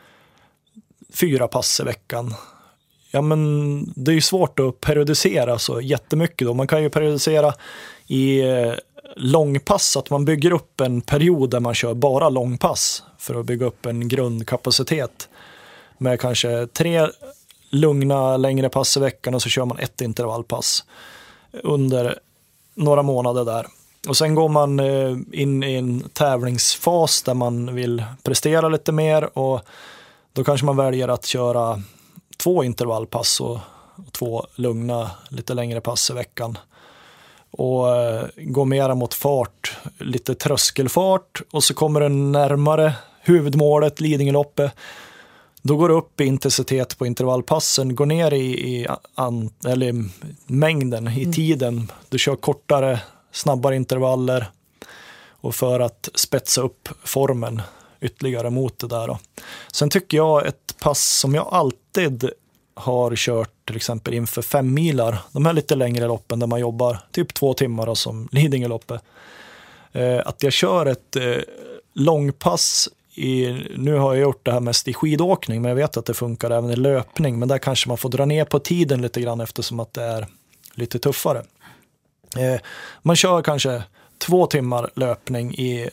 fyra pass i veckan, ja men det är ju svårt att periodisera så jättemycket då. Man kan ju periodisera i eh, långpass, att man bygger upp en period där man kör bara långpass för att bygga upp en grundkapacitet med kanske tre lugna längre pass i veckan och så kör man ett intervallpass under några månader där. Och sen går man in i en tävlingsfas där man vill prestera lite mer och då kanske man väljer att köra två intervallpass och två lugna lite längre pass i veckan. Och gå mera mot fart, lite tröskelfart och så kommer den närmare huvudmålet, Lidingöloppet. Då går det upp i intensitet på intervallpassen, går ner i, i an, eller mängden, i mm. tiden. Du kör kortare, snabbare intervaller och för att spetsa upp formen ytterligare mot det där då. Sen tycker jag ett pass som jag alltid har kört till exempel inför fem milar, de här lite längre loppen där man jobbar typ två timmar då, som Lidingöloppet, eh, att jag kör ett eh, långpass i, nu har jag gjort det här mest i skidåkning, men jag vet att det funkar även i löpning, men där kanske man får dra ner på tiden lite grann eftersom att det är lite tuffare. Eh, man kör kanske två timmar löpning i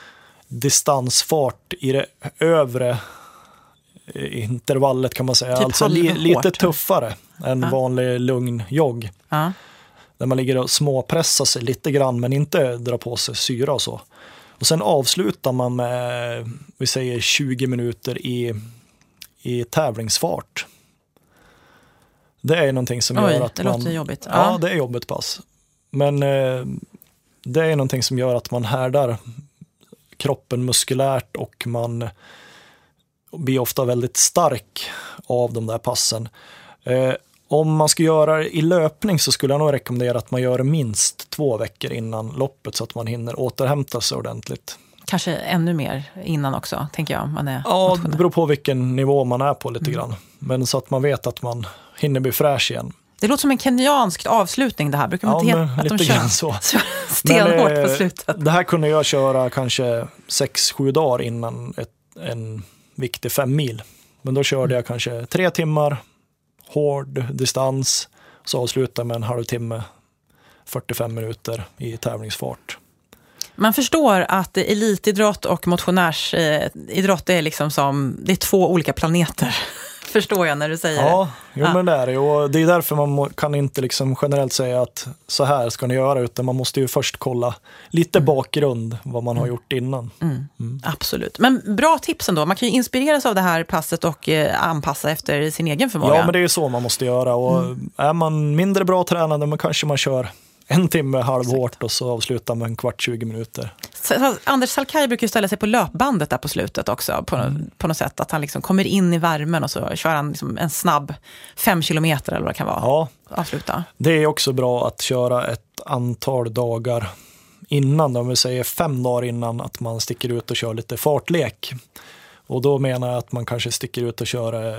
distansfart i det övre intervallet kan man säga. Typ alltså li, lite tuffare än ja. vanlig lugn jogg. Ja. Där man ligger och småpressar sig lite grann men inte drar på sig syra och så. Och sen avslutar man med, vi säger tjugo minuter i, i tävlingsfart. Det är någonting som Oj, gör att det man... låter jobbigt. Ja, ja, det är jobbigt pass. Men eh, det är någonting som gör att man härdar kroppen muskulärt och man blir ofta väldigt stark av de där passen. Eh, om man ska göra det i löpning så skulle jag nog rekommendera att man gör det minst två veckor innan loppet så att man hinner återhämta sig ordentligt. Kanske ännu mer innan också, tänker jag. Man är ja, motionär. Det beror på vilken nivå man är på lite mm. grann. Men så att man vet att man hinner bli fräsch igen. Det låter som en kenyansk avslutning det här. Brukar man ja, inte heta att de lite kör grann så. stenhårt men, på slutet? Det här kunde jag köra kanske sex sju dagar innan ett, en viktig fem mil. Men då körde jag kanske tre timmar hård distans, så avslutade med en halvtimme, fyrtiofem minuter i tävlingsfart. Man förstår att elitidrott och motionärsidrott är liksom som, det är två olika planeter. Förstår jag när du säger ja, det. Jo, ja, men det är det. Och det är därför man må, kan inte liksom generellt säga att så här ska ni göra, utan man måste ju först kolla lite mm. bakgrund, vad man har gjort innan. Mm. Mm. Absolut. Men bra tips ändå. Man kan ju inspireras av det här passet och eh, anpassa efter sin egen förmåga. Ja, men det är ju så man måste göra. Och mm. är man mindre bra tränad, men kanske man kör en timme halvhårt och så avslutar med en kvart, tjugo minuter. Så, Anders Salkai brukar ju ställa sig på löpbandet där på slutet också på, mm. på något sätt. Att han liksom kommer in i värmen och så kör han liksom en snabb fem kilometer eller vad det kan vara. Ja, avsluta. Det är också bra att köra ett antal dagar innan, om vi säger fem dagar innan, att man sticker ut och kör lite fartlek. Och då menar jag att man kanske sticker ut och kör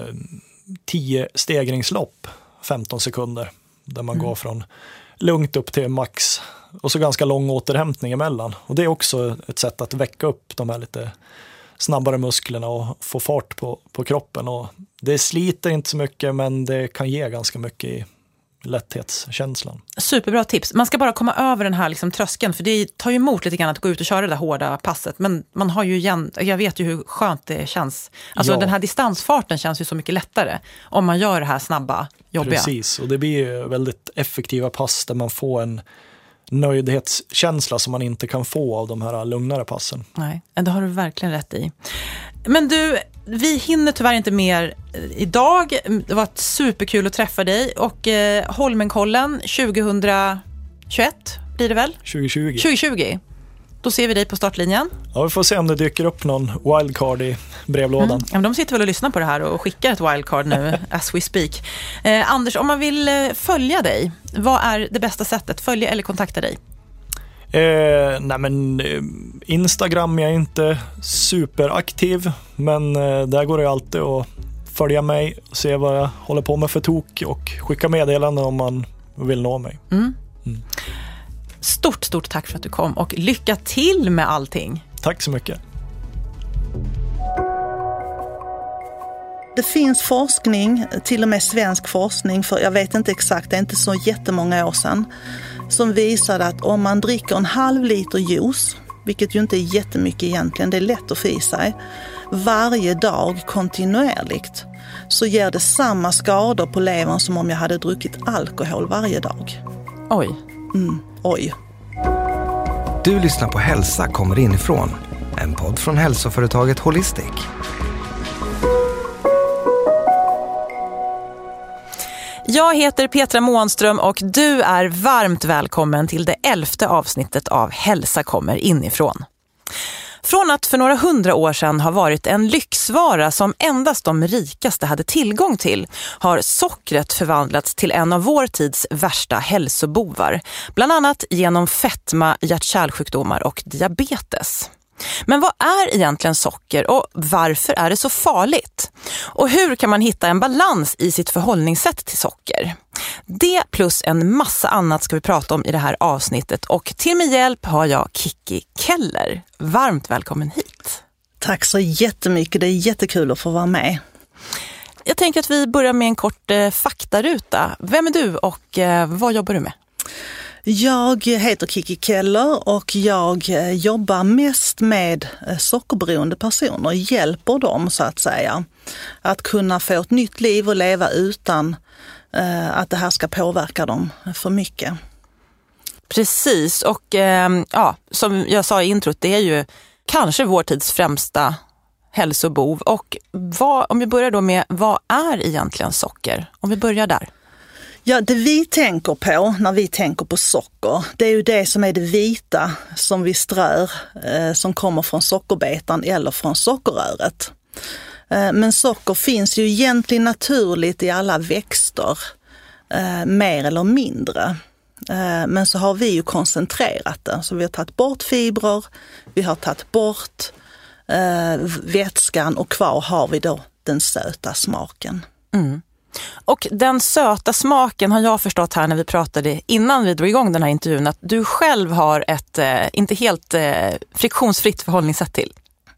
tio stegringslopp, femton sekunder, där man mm. går från lugnt upp till max och så ganska lång återhämtning emellan. Och det är också ett sätt att väcka upp de här lite snabbare musklerna och få fart på, på kroppen. Och det sliter inte så mycket, men det kan ge ganska mycket i lätthetskänslan. Superbra tips. Man ska bara komma över den här liksom tröskeln, för det tar ju emot lite grann att gå ut och köra det där hårda passet. Men man har ju igen, jag vet ju hur skönt det känns. Alltså ja. Den här distansfarten känns ju så mycket lättare om man gör det här snabba, jobbiga. Precis, och det blir ju väldigt effektiva pass där man får en nöjdhetskänsla som man inte kan få av de här lugnare passen. Nej, det har du verkligen rätt i. Men du, vi hinner tyvärr inte mer idag. Det var superkul att träffa dig. Och eh, Holmenkollen tjugohundratjugoett blir det väl? tjugo tjugo. tjugo tjugo. Då ser vi dig på startlinjen. Ja, vi får se om det dyker upp någon wildcard i brevlådan. Mm. Ja, men de sitter väl och lyssnar på det här och skickar ett wildcard nu as we speak. Eh, Anders, om man vill eh, följa dig, vad är det bästa sättet? Följa eller kontakta dig? Eh, nej men eh, Instagram är jag inte superaktiv, men eh, där går det alltid att följa mig och se vad jag håller på med för tok och skicka meddelanden om man vill nå mig. Mm. Mm. Stort, stort tack för att du kom och lycka till med allting. Tack så mycket. Det finns forskning, till och med svensk forskning, för jag vet inte exakt, det är inte så jättemånga år sedan, som visade att om man dricker en halv liter juice, vilket ju inte är jättemycket egentligen, det är lätt att få i sig, varje dag kontinuerligt, så ger det samma skador på levern som om jag hade druckit alkohol varje dag. Oj. Mm, oj. Du lyssnar på Hälsa kommer inifrån, en podd från hälsoföretaget Holistic. Jag heter Petra Månström och du är varmt välkommen till det elfte avsnittet av Hälsa kommer inifrån. Från att för några hundra år sedan ha varit en lyxvara som endast de rikaste hade tillgång till har sockret förvandlats till en av vår tids värsta hälsobovar. Bland annat genom fetma, hjärt-kärlsjukdomar och diabetes. Men vad är egentligen socker och varför är det så farligt? Och hur kan man hitta en balans i sitt förhållningssätt till socker? Det plus en massa annat ska vi prata om i det här avsnittet och till min hjälp har jag Kiki Keller. Varmt välkommen hit. Tack så jättemycket, det är jättekul att få vara med. Jag tänker att vi börjar med en kort eh, faktaruta. Vem är du och eh, vad jobbar du med? Jag heter Kiki Keller och jag jobbar mest med sockerberoende personer och hjälper dem så att säga att kunna få ett nytt liv och leva utan eh, att det här ska påverka dem för mycket. Precis, och eh, ja, som jag sa i introt, det är ju kanske vår tids främsta hälsobov. Och vad, om vi börjar då med, vad är egentligen socker? Om vi börjar där. Ja, det vi tänker på när vi tänker på socker, det är ju det som är det vita som vi strör, eh, som kommer från sockerbetan eller från sockerröret. Eh, men socker finns ju egentligen naturligt i alla växter, eh, mer eller mindre. Eh, men så har vi ju koncentrerat det, så vi har tagit bort fibrer, vi har tagit bort eh, vätskan och kvar har vi då den söta smaken. Mm. Och den söta smaken har jag förstått här när vi pratade innan vi drog igång den här intervjun att du själv har ett eh, inte helt eh, friktionsfritt förhållningssätt till.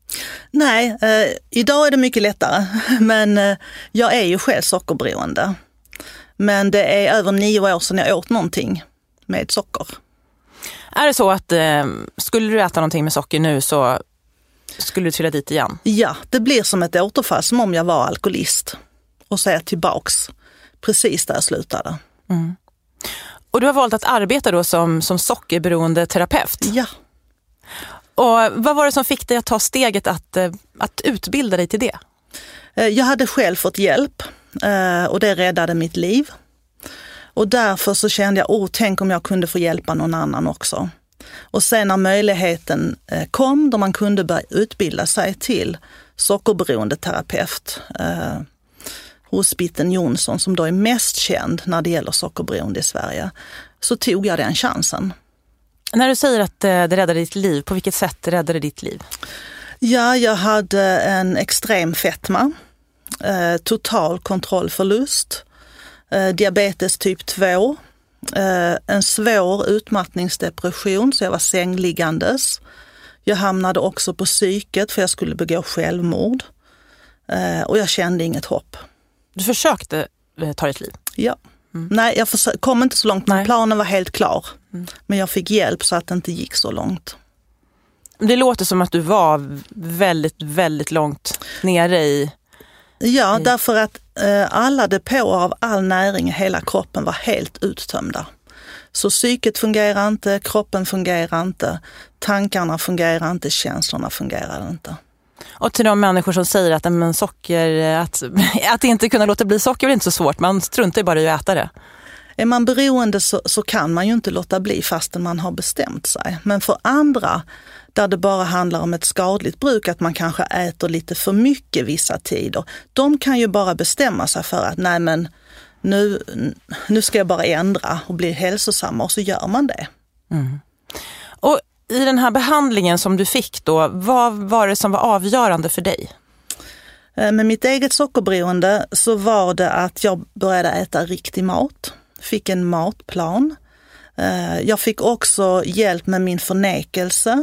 Nej, eh, idag är det mycket lättare men eh, jag är ju själv sockerberoende. Men det är över nio år sedan jag åt någonting med socker. Är det så att eh, skulle du äta någonting med socker nu så skulle du trilla dit igen? Ja, det blir som ett återfall som om jag var alkoholist. Och så är jag tillbaks precis där jag slutade. Mm. Och du har valt att arbeta då som, som sockerberoende terapeut. Ja. Och vad var det som fick dig att ta steget att, att utbilda dig till det? Jag hade själv fått hjälp och det räddade mitt liv. Och därför så kände jag, oh, tänk om jag kunde få hjälpa någon annan också. Och sen när möjligheten kom då man kunde börja utbilda sig till sockerberoende terapeut hos Bitten Jonsson som då är mest känd när det gäller sockerberoende i Sverige, så tog jag den chansen. När du säger att det räddade ditt liv, på vilket sätt räddade ditt liv? Ja, jag hade en extrem fetma, eh, total kontrollförlust, eh, diabetes typ två, eh, en svår utmattningsdepression så jag var sängliggandes. Jag hamnade också på psyket för jag skulle begå självmord eh, och jag kände inget hopp. Du försökte ta ditt liv? Ja. Mm. Nej, jag försö- kom inte så långt. Nej. Planen var helt klar. Mm. Men jag fick hjälp så att det inte gick så långt. Det låter som att du var väldigt, väldigt långt nere i... Ja, i... därför att eh, alla depåer av all näring i hela kroppen var helt uttömda. Så psyket fungerar inte, kroppen fungerar inte, tankarna fungerar inte, känslorna fungerar inte. Och till de människor som säger att, men socker, att, att inte kunna låta bli socker är inte så svårt. Man struntar ju bara i att äta det. Är man beroende så, så kan man ju inte låta bli fastän man har bestämt sig. Men för andra, där det bara handlar om ett skadligt bruk, att man kanske äter lite för mycket vissa tider. De kan ju bara bestämma sig för att nej men nu, nu ska jag bara ändra och bli hälsosamma och så gör man det. Mm. Och i den här behandlingen som du fick då, vad var det som var avgörande för dig? Med mitt eget sockerberoende så var det att jag började äta riktig mat. Fick en matplan. Jag fick också hjälp med min förnekelse.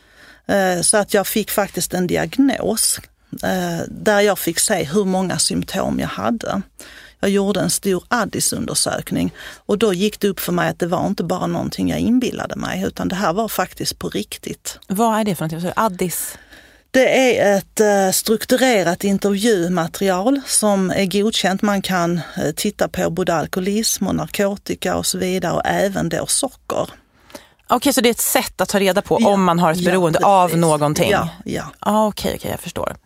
Så att jag fick faktiskt en diagnos där jag fick se hur många symptom jag hade. Jag gjorde en stor Addis-undersökning och då gick det upp för mig att det var inte bara någonting jag inbillade mig utan det här var faktiskt på riktigt. Vad är det för någonting? Addis? Det är ett strukturerat intervjumaterial som är godkänt. Man kan titta på både alkoholism och narkotika och så vidare och även då socker. Okej, okay, så det är ett sätt att ta reda på ja, om man har ett ja, beroende precis. av någonting? Ja, ja. Ah, okej, okay, okay, jag förstår.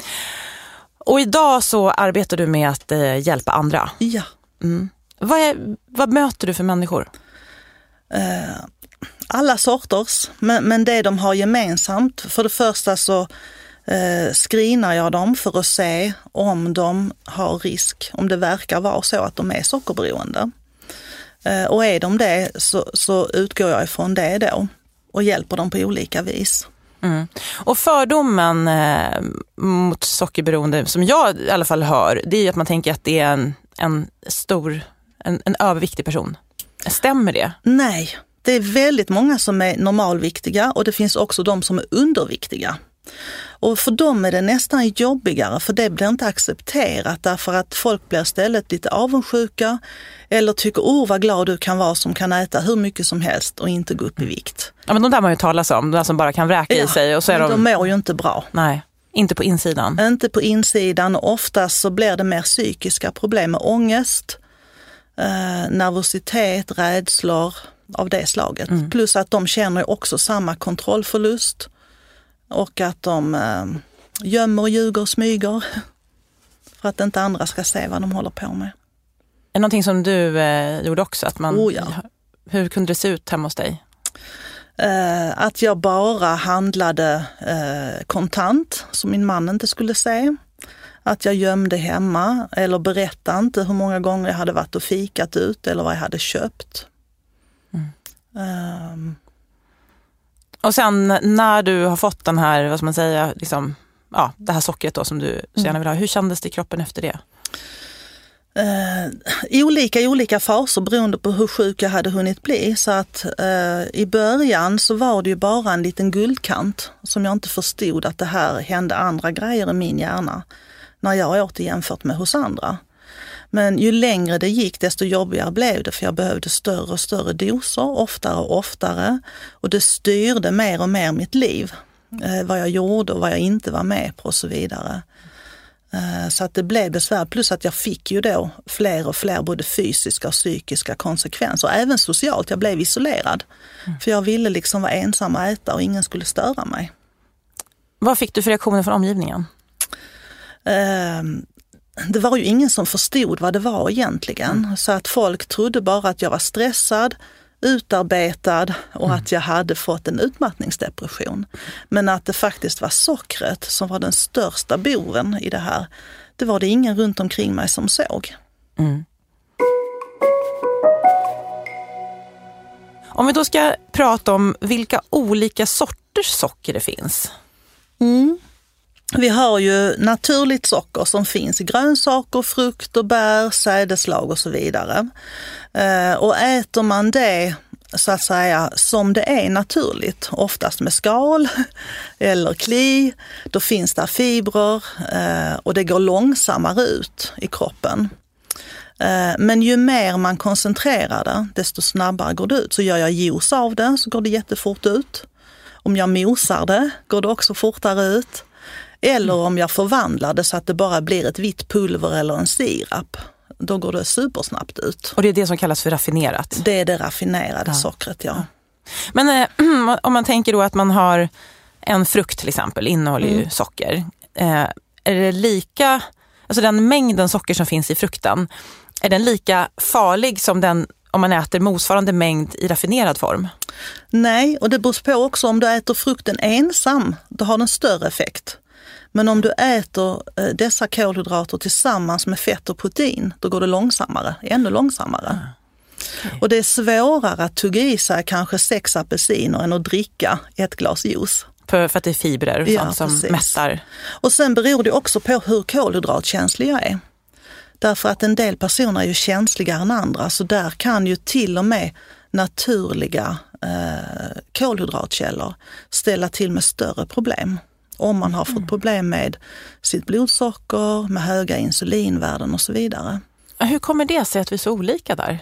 Och idag så arbetar du med att eh, hjälpa andra? Ja. Mm. Vad, är, vad möter du för människor? Uh, alla sorters, men, men det de har gemensamt, för det första så eh, screenar jag dem för att se om de har risk, om det verkar vara så att de är sockerberoende. Eh, och är de det så, så utgår jag ifrån det då och hjälper dem på olika vis. Mm. Och fördomen eh, mot sockerberoende som jag i alla fall hör, det är att man tänker att det är en, en stor, en, en överviktig person. Stämmer det? Nej, det är väldigt många som är normalviktiga och det finns också de som är underviktiga. Och för dem är det nästan jobbigare, för det blir inte accepterat därför att folk blir istället lite avundsjuka eller tycker, åh vad glad du kan vara som kan äta hur mycket som helst och inte gå upp i vikt. Ja, men de där man ju talas om, de som bara kan vräka ja, i sig. Och så är men de... de mår ju inte bra. Nej, inte på insidan. Inte på insidan, och oftast så blir det mer psykiska problem med ångest, eh, nervositet, rädslor av det slaget. Mm. Plus att de känner också samma kontrollförlust. Och att de eh, gömmer, ljuger och smyger för att inte andra ska se vad de håller på med. Är det någonting som du eh, gjorde också? Att man, oh ja. Hur kunde det se ut hemma hos dig? Eh, att jag bara handlade eh, kontant som min man inte skulle se. Att jag gömde hemma eller berättade inte hur många gånger jag hade varit och fikat ut eller vad jag hade köpt. Mm. Eh, Och sen när du har fått den här, vad ska man säga, liksom, ja, det här sockret då som du så gärna vill ha, hur kändes det i kroppen efter det? Eh, olika i olika faser beroende på hur sjuk jag hade hunnit bli. Så att eh, i början så var det ju bara en liten guldkant som jag inte förstod att det här hände andra grejer i min hjärna när jag åt det jämfört med hos andra. Men ju längre det gick desto jobbigare blev det, för jag behövde större och större doser, oftare och oftare. Och det styrde mer och mer mitt liv. Eh, vad jag gjorde och vad jag inte var med på och så vidare. Eh, så att det blev besvär. Plus att jag fick ju då fler och fler både fysiska och psykiska konsekvenser. Och även socialt. Jag blev isolerad. Mm. För jag ville liksom vara ensam och äta och ingen skulle störa mig. Vad fick du för reaktioner från omgivningen? Eh, Det var ju ingen som förstod vad det var egentligen. Mm. Så att folk trodde bara att jag var stressad, utarbetad och mm. att jag hade fått en utmattningsdepression. Men att det faktiskt var sockret som var den största boven i det här, det var det ingen runt omkring mig som såg. Mm. Om vi då ska prata om vilka olika sorters socker det finns. Mm. Vi har ju naturligt socker som finns i grönsaker, frukt och bär, sädeslag och så vidare. Eh, och äter man det så att säga som det är naturligt, oftast med skal eller kli, då finns det fibrer eh, och det går långsammare ut i kroppen. Eh, men ju mer man koncentrerar det, desto snabbare går det ut. Så gör jag juice av det så går det jättefort ut. Om jag mosar det går det också fortare ut. Eller om jag förvandlar det så att det bara blir ett vitt pulver eller en sirap, då går det supersnabbt ut. Och det är det som kallas för raffinerat? Det är det raffinerade ja. sockret, ja. Men eh, om man tänker då att man har en frukt till exempel, innehåller mm. ju socker. Eh, är det lika, alltså den mängden socker som finns i frukten, är den lika farlig som den om man äter motsvarande mängd i raffinerad form? Nej, och det beror på också om du äter frukten ensam, då har den större effekt. Men om du äter eh, dessa kolhydrater tillsammans med fett och protein, då går det långsammare, ännu långsammare. Mm. Okay. Och det är svårare att tugga i sig kanske sex apelsiner än att dricka ett glas juice. För, för att det är fibrer och ja, sånt som precis. mättar. Och sen beror det också på hur kolhydratkänslig jag är. Därför att en del personer är ju känsligare än andra, så där kan ju till och med naturliga eh, kolhydratkällor ställa till med större problem. Om man har fått mm. problem med sitt blodsocker, med höga insulinvärden och så vidare. Hur kommer det sig att vi är så olika där?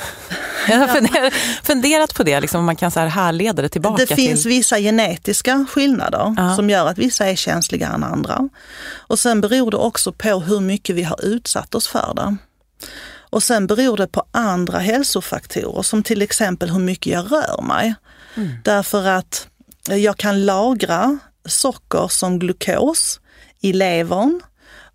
Jag har funderat, funderat på det, liksom, om man kan så här härleda det tillbaka. Det finns till... vissa genetiska skillnader ja. som gör att vissa är känsligare än andra. Och sen beror det också på hur mycket vi har utsatt oss för det. Och sen beror det på andra hälsofaktorer, som till exempel hur mycket jag rör mig. Mm. Därför att jag kan lagra socker som glukos i levern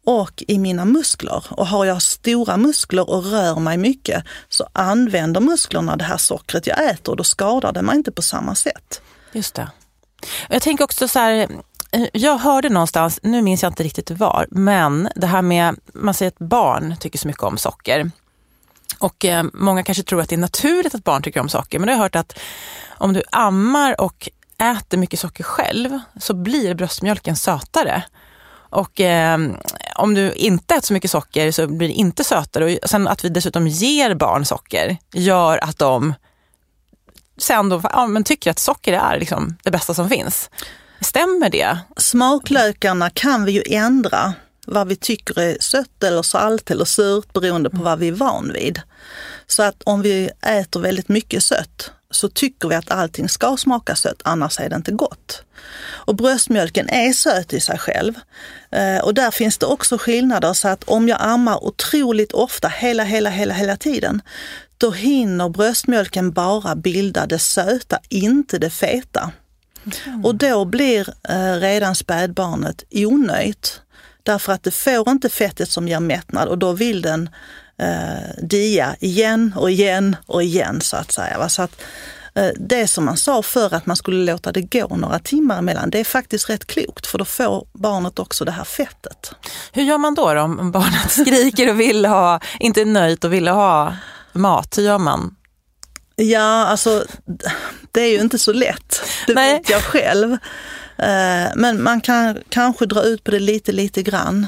och i mina muskler. Och har jag stora muskler och rör mig mycket så använder musklerna det här sockret jag äter och då skadar det mig inte på samma sätt. Just det. Jag tänker också så här, jag hörde någonstans, nu minns jag inte riktigt var, men det här med, man säger att barn tycker så mycket om socker. Och eh, många kanske tror att det är naturligt att barn tycker om socker, men jag har hört att om du ammar och äter mycket socker själv så blir bröstmjölken sötare. Och eh, om du inte äter så mycket socker så blir det inte sötare. Och sen att vi dessutom ger barn socker gör att de sen då, ja, men tycker att socker är liksom det bästa som finns. Stämmer det? Smaklökarna kan vi ju ändra vad vi tycker är sött eller salt eller surt beroende på vad vi är van vid. Så att om vi äter väldigt mycket sött så tycker vi att allting ska smaka sött, annars är det inte gott. Och bröstmjölken är söt i sig själv. Och där finns det också skillnader, så att om jag ammar otroligt ofta, hela, hela, hela, hela tiden, då hinner bröstmjölken bara bilda det söta, inte det feta. Mm. Och då blir eh, redan spädbarnet onöjt. Därför att det får inte fettet som ger mättnad och då vill den eh, dia igen och igen och igen så att säga. Va? Så att eh, det som man sa för att man skulle låta det gå några timmar emellan, det är faktiskt rätt klokt för då får barnet också det här fettet. Hur gör man då, då om barnet skriker och vill ha, inte är nöjt och vill ha mat? Hur gör man? Ja, alltså det är ju inte så lätt. Det Nej. vet jag själv. Men man kan kanske dra ut på det lite, lite grann.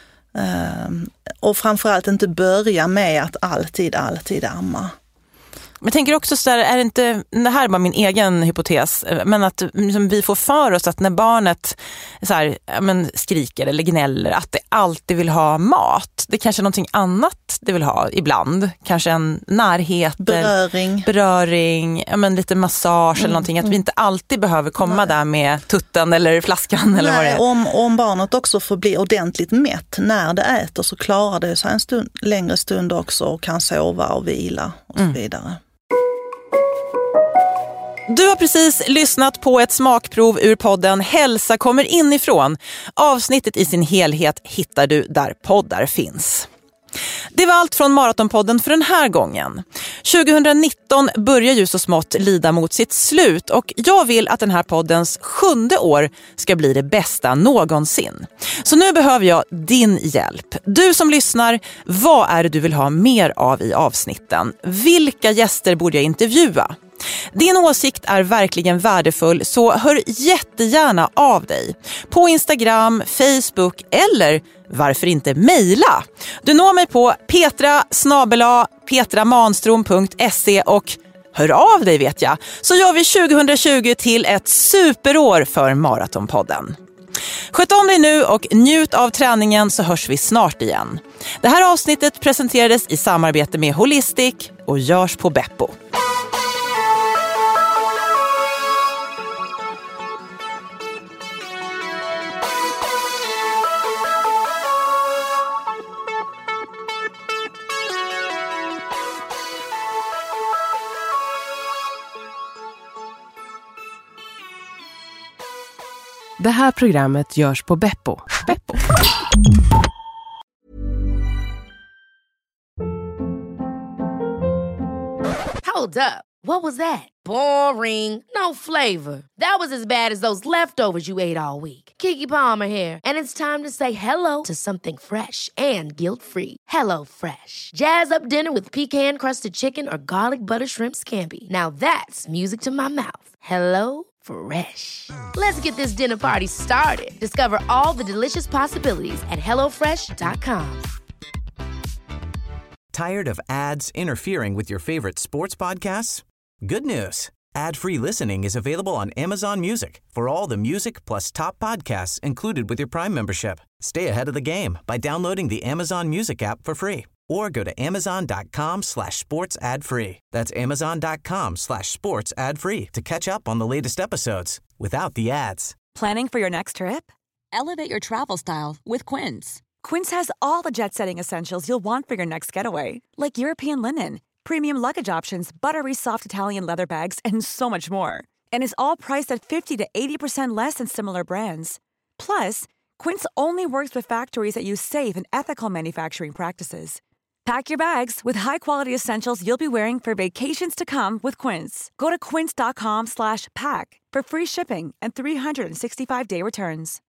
Och framförallt inte börja med att alltid, alltid amma. Men jag tänker också så här, är det inte, det här är bara min egen hypotes, men att liksom, vi får för oss att när barnet så här, men, skriker eller gnäller att det alltid vill ha mat. Det är kanske är någonting annat det vill ha ibland. Kanske en närhet. Beröring. Beröring, ja, men, lite massage mm, eller någonting. Att mm. vi inte alltid behöver komma Nej. där med tutten eller flaskan. Nej, eller vad det är. Om, om barnet också får bli ordentligt mätt när det äter så klarar det sig en stund, längre stund också och kan sova och vila och så mm. vidare. Du har precis lyssnat på ett smakprov ur podden Hälsa kommer inifrån. Avsnittet i sin helhet hittar du där poddar finns. Det var allt från Maratonpodden för den här gången. tjugonitton börjar ju så smått lida mot sitt slut och jag vill att den här poddens sjunde år ska bli det bästa någonsin. Så nu behöver jag din hjälp. Du som lyssnar, vad är det du vill ha mer av i avsnitten? Vilka gäster borde jag intervjua? Din åsikt är verkligen värdefull, så hör jättegärna av dig. På Instagram, Facebook eller varför inte mejla? Du når mig på petra snabel-a petramanstrom punkt se och hör av dig vet jag. Så gör vi tjugohundratjugo till ett superår för Maratonpodden. Sköt om dig nu och njut av träningen så hörs vi snart igen. Det här avsnittet presenterades i samarbete med Holistic och görs på Beppo. Det här programmet görs på Beppo. Beppo. Hold up. What was that? Boring. No flavor. That was as bad as those leftovers you ate all week. Keke Palmer here, and it's time to say hello to something fresh and guilt-free. Hello Fresh. Jazz up dinner with pecan-crusted chicken or garlic butter shrimp scampi. Now that's music to my mouth. Hello Fresh. Let's get this dinner party started. Discover all the delicious possibilities at hello fresh dot com. Tired of ads interfering with your favorite sports podcasts? Good news. Ad-free listening is available on Amazon Music for all the music plus top podcasts included with your Prime membership. Stay ahead of the game by downloading the Amazon Music app for free or go to amazon.com slash sports ad free. That's amazon.com slash sports ad free to catch up on the latest episodes without the ads. Planning for your next trip? Elevate your travel style with Quince. Quince has all the jet-setting essentials you'll want for your next getaway, like European linen, premium luggage options, buttery soft Italian leather bags, and so much more. And is all priced at fifty to eighty percent less than similar brands. Plus, Quince only works with factories that use safe and ethical manufacturing practices. Pack your bags with high-quality essentials you'll be wearing for vacations to come with Quince. Go to quince dot com slash pack for free shipping and three sixty-five day returns.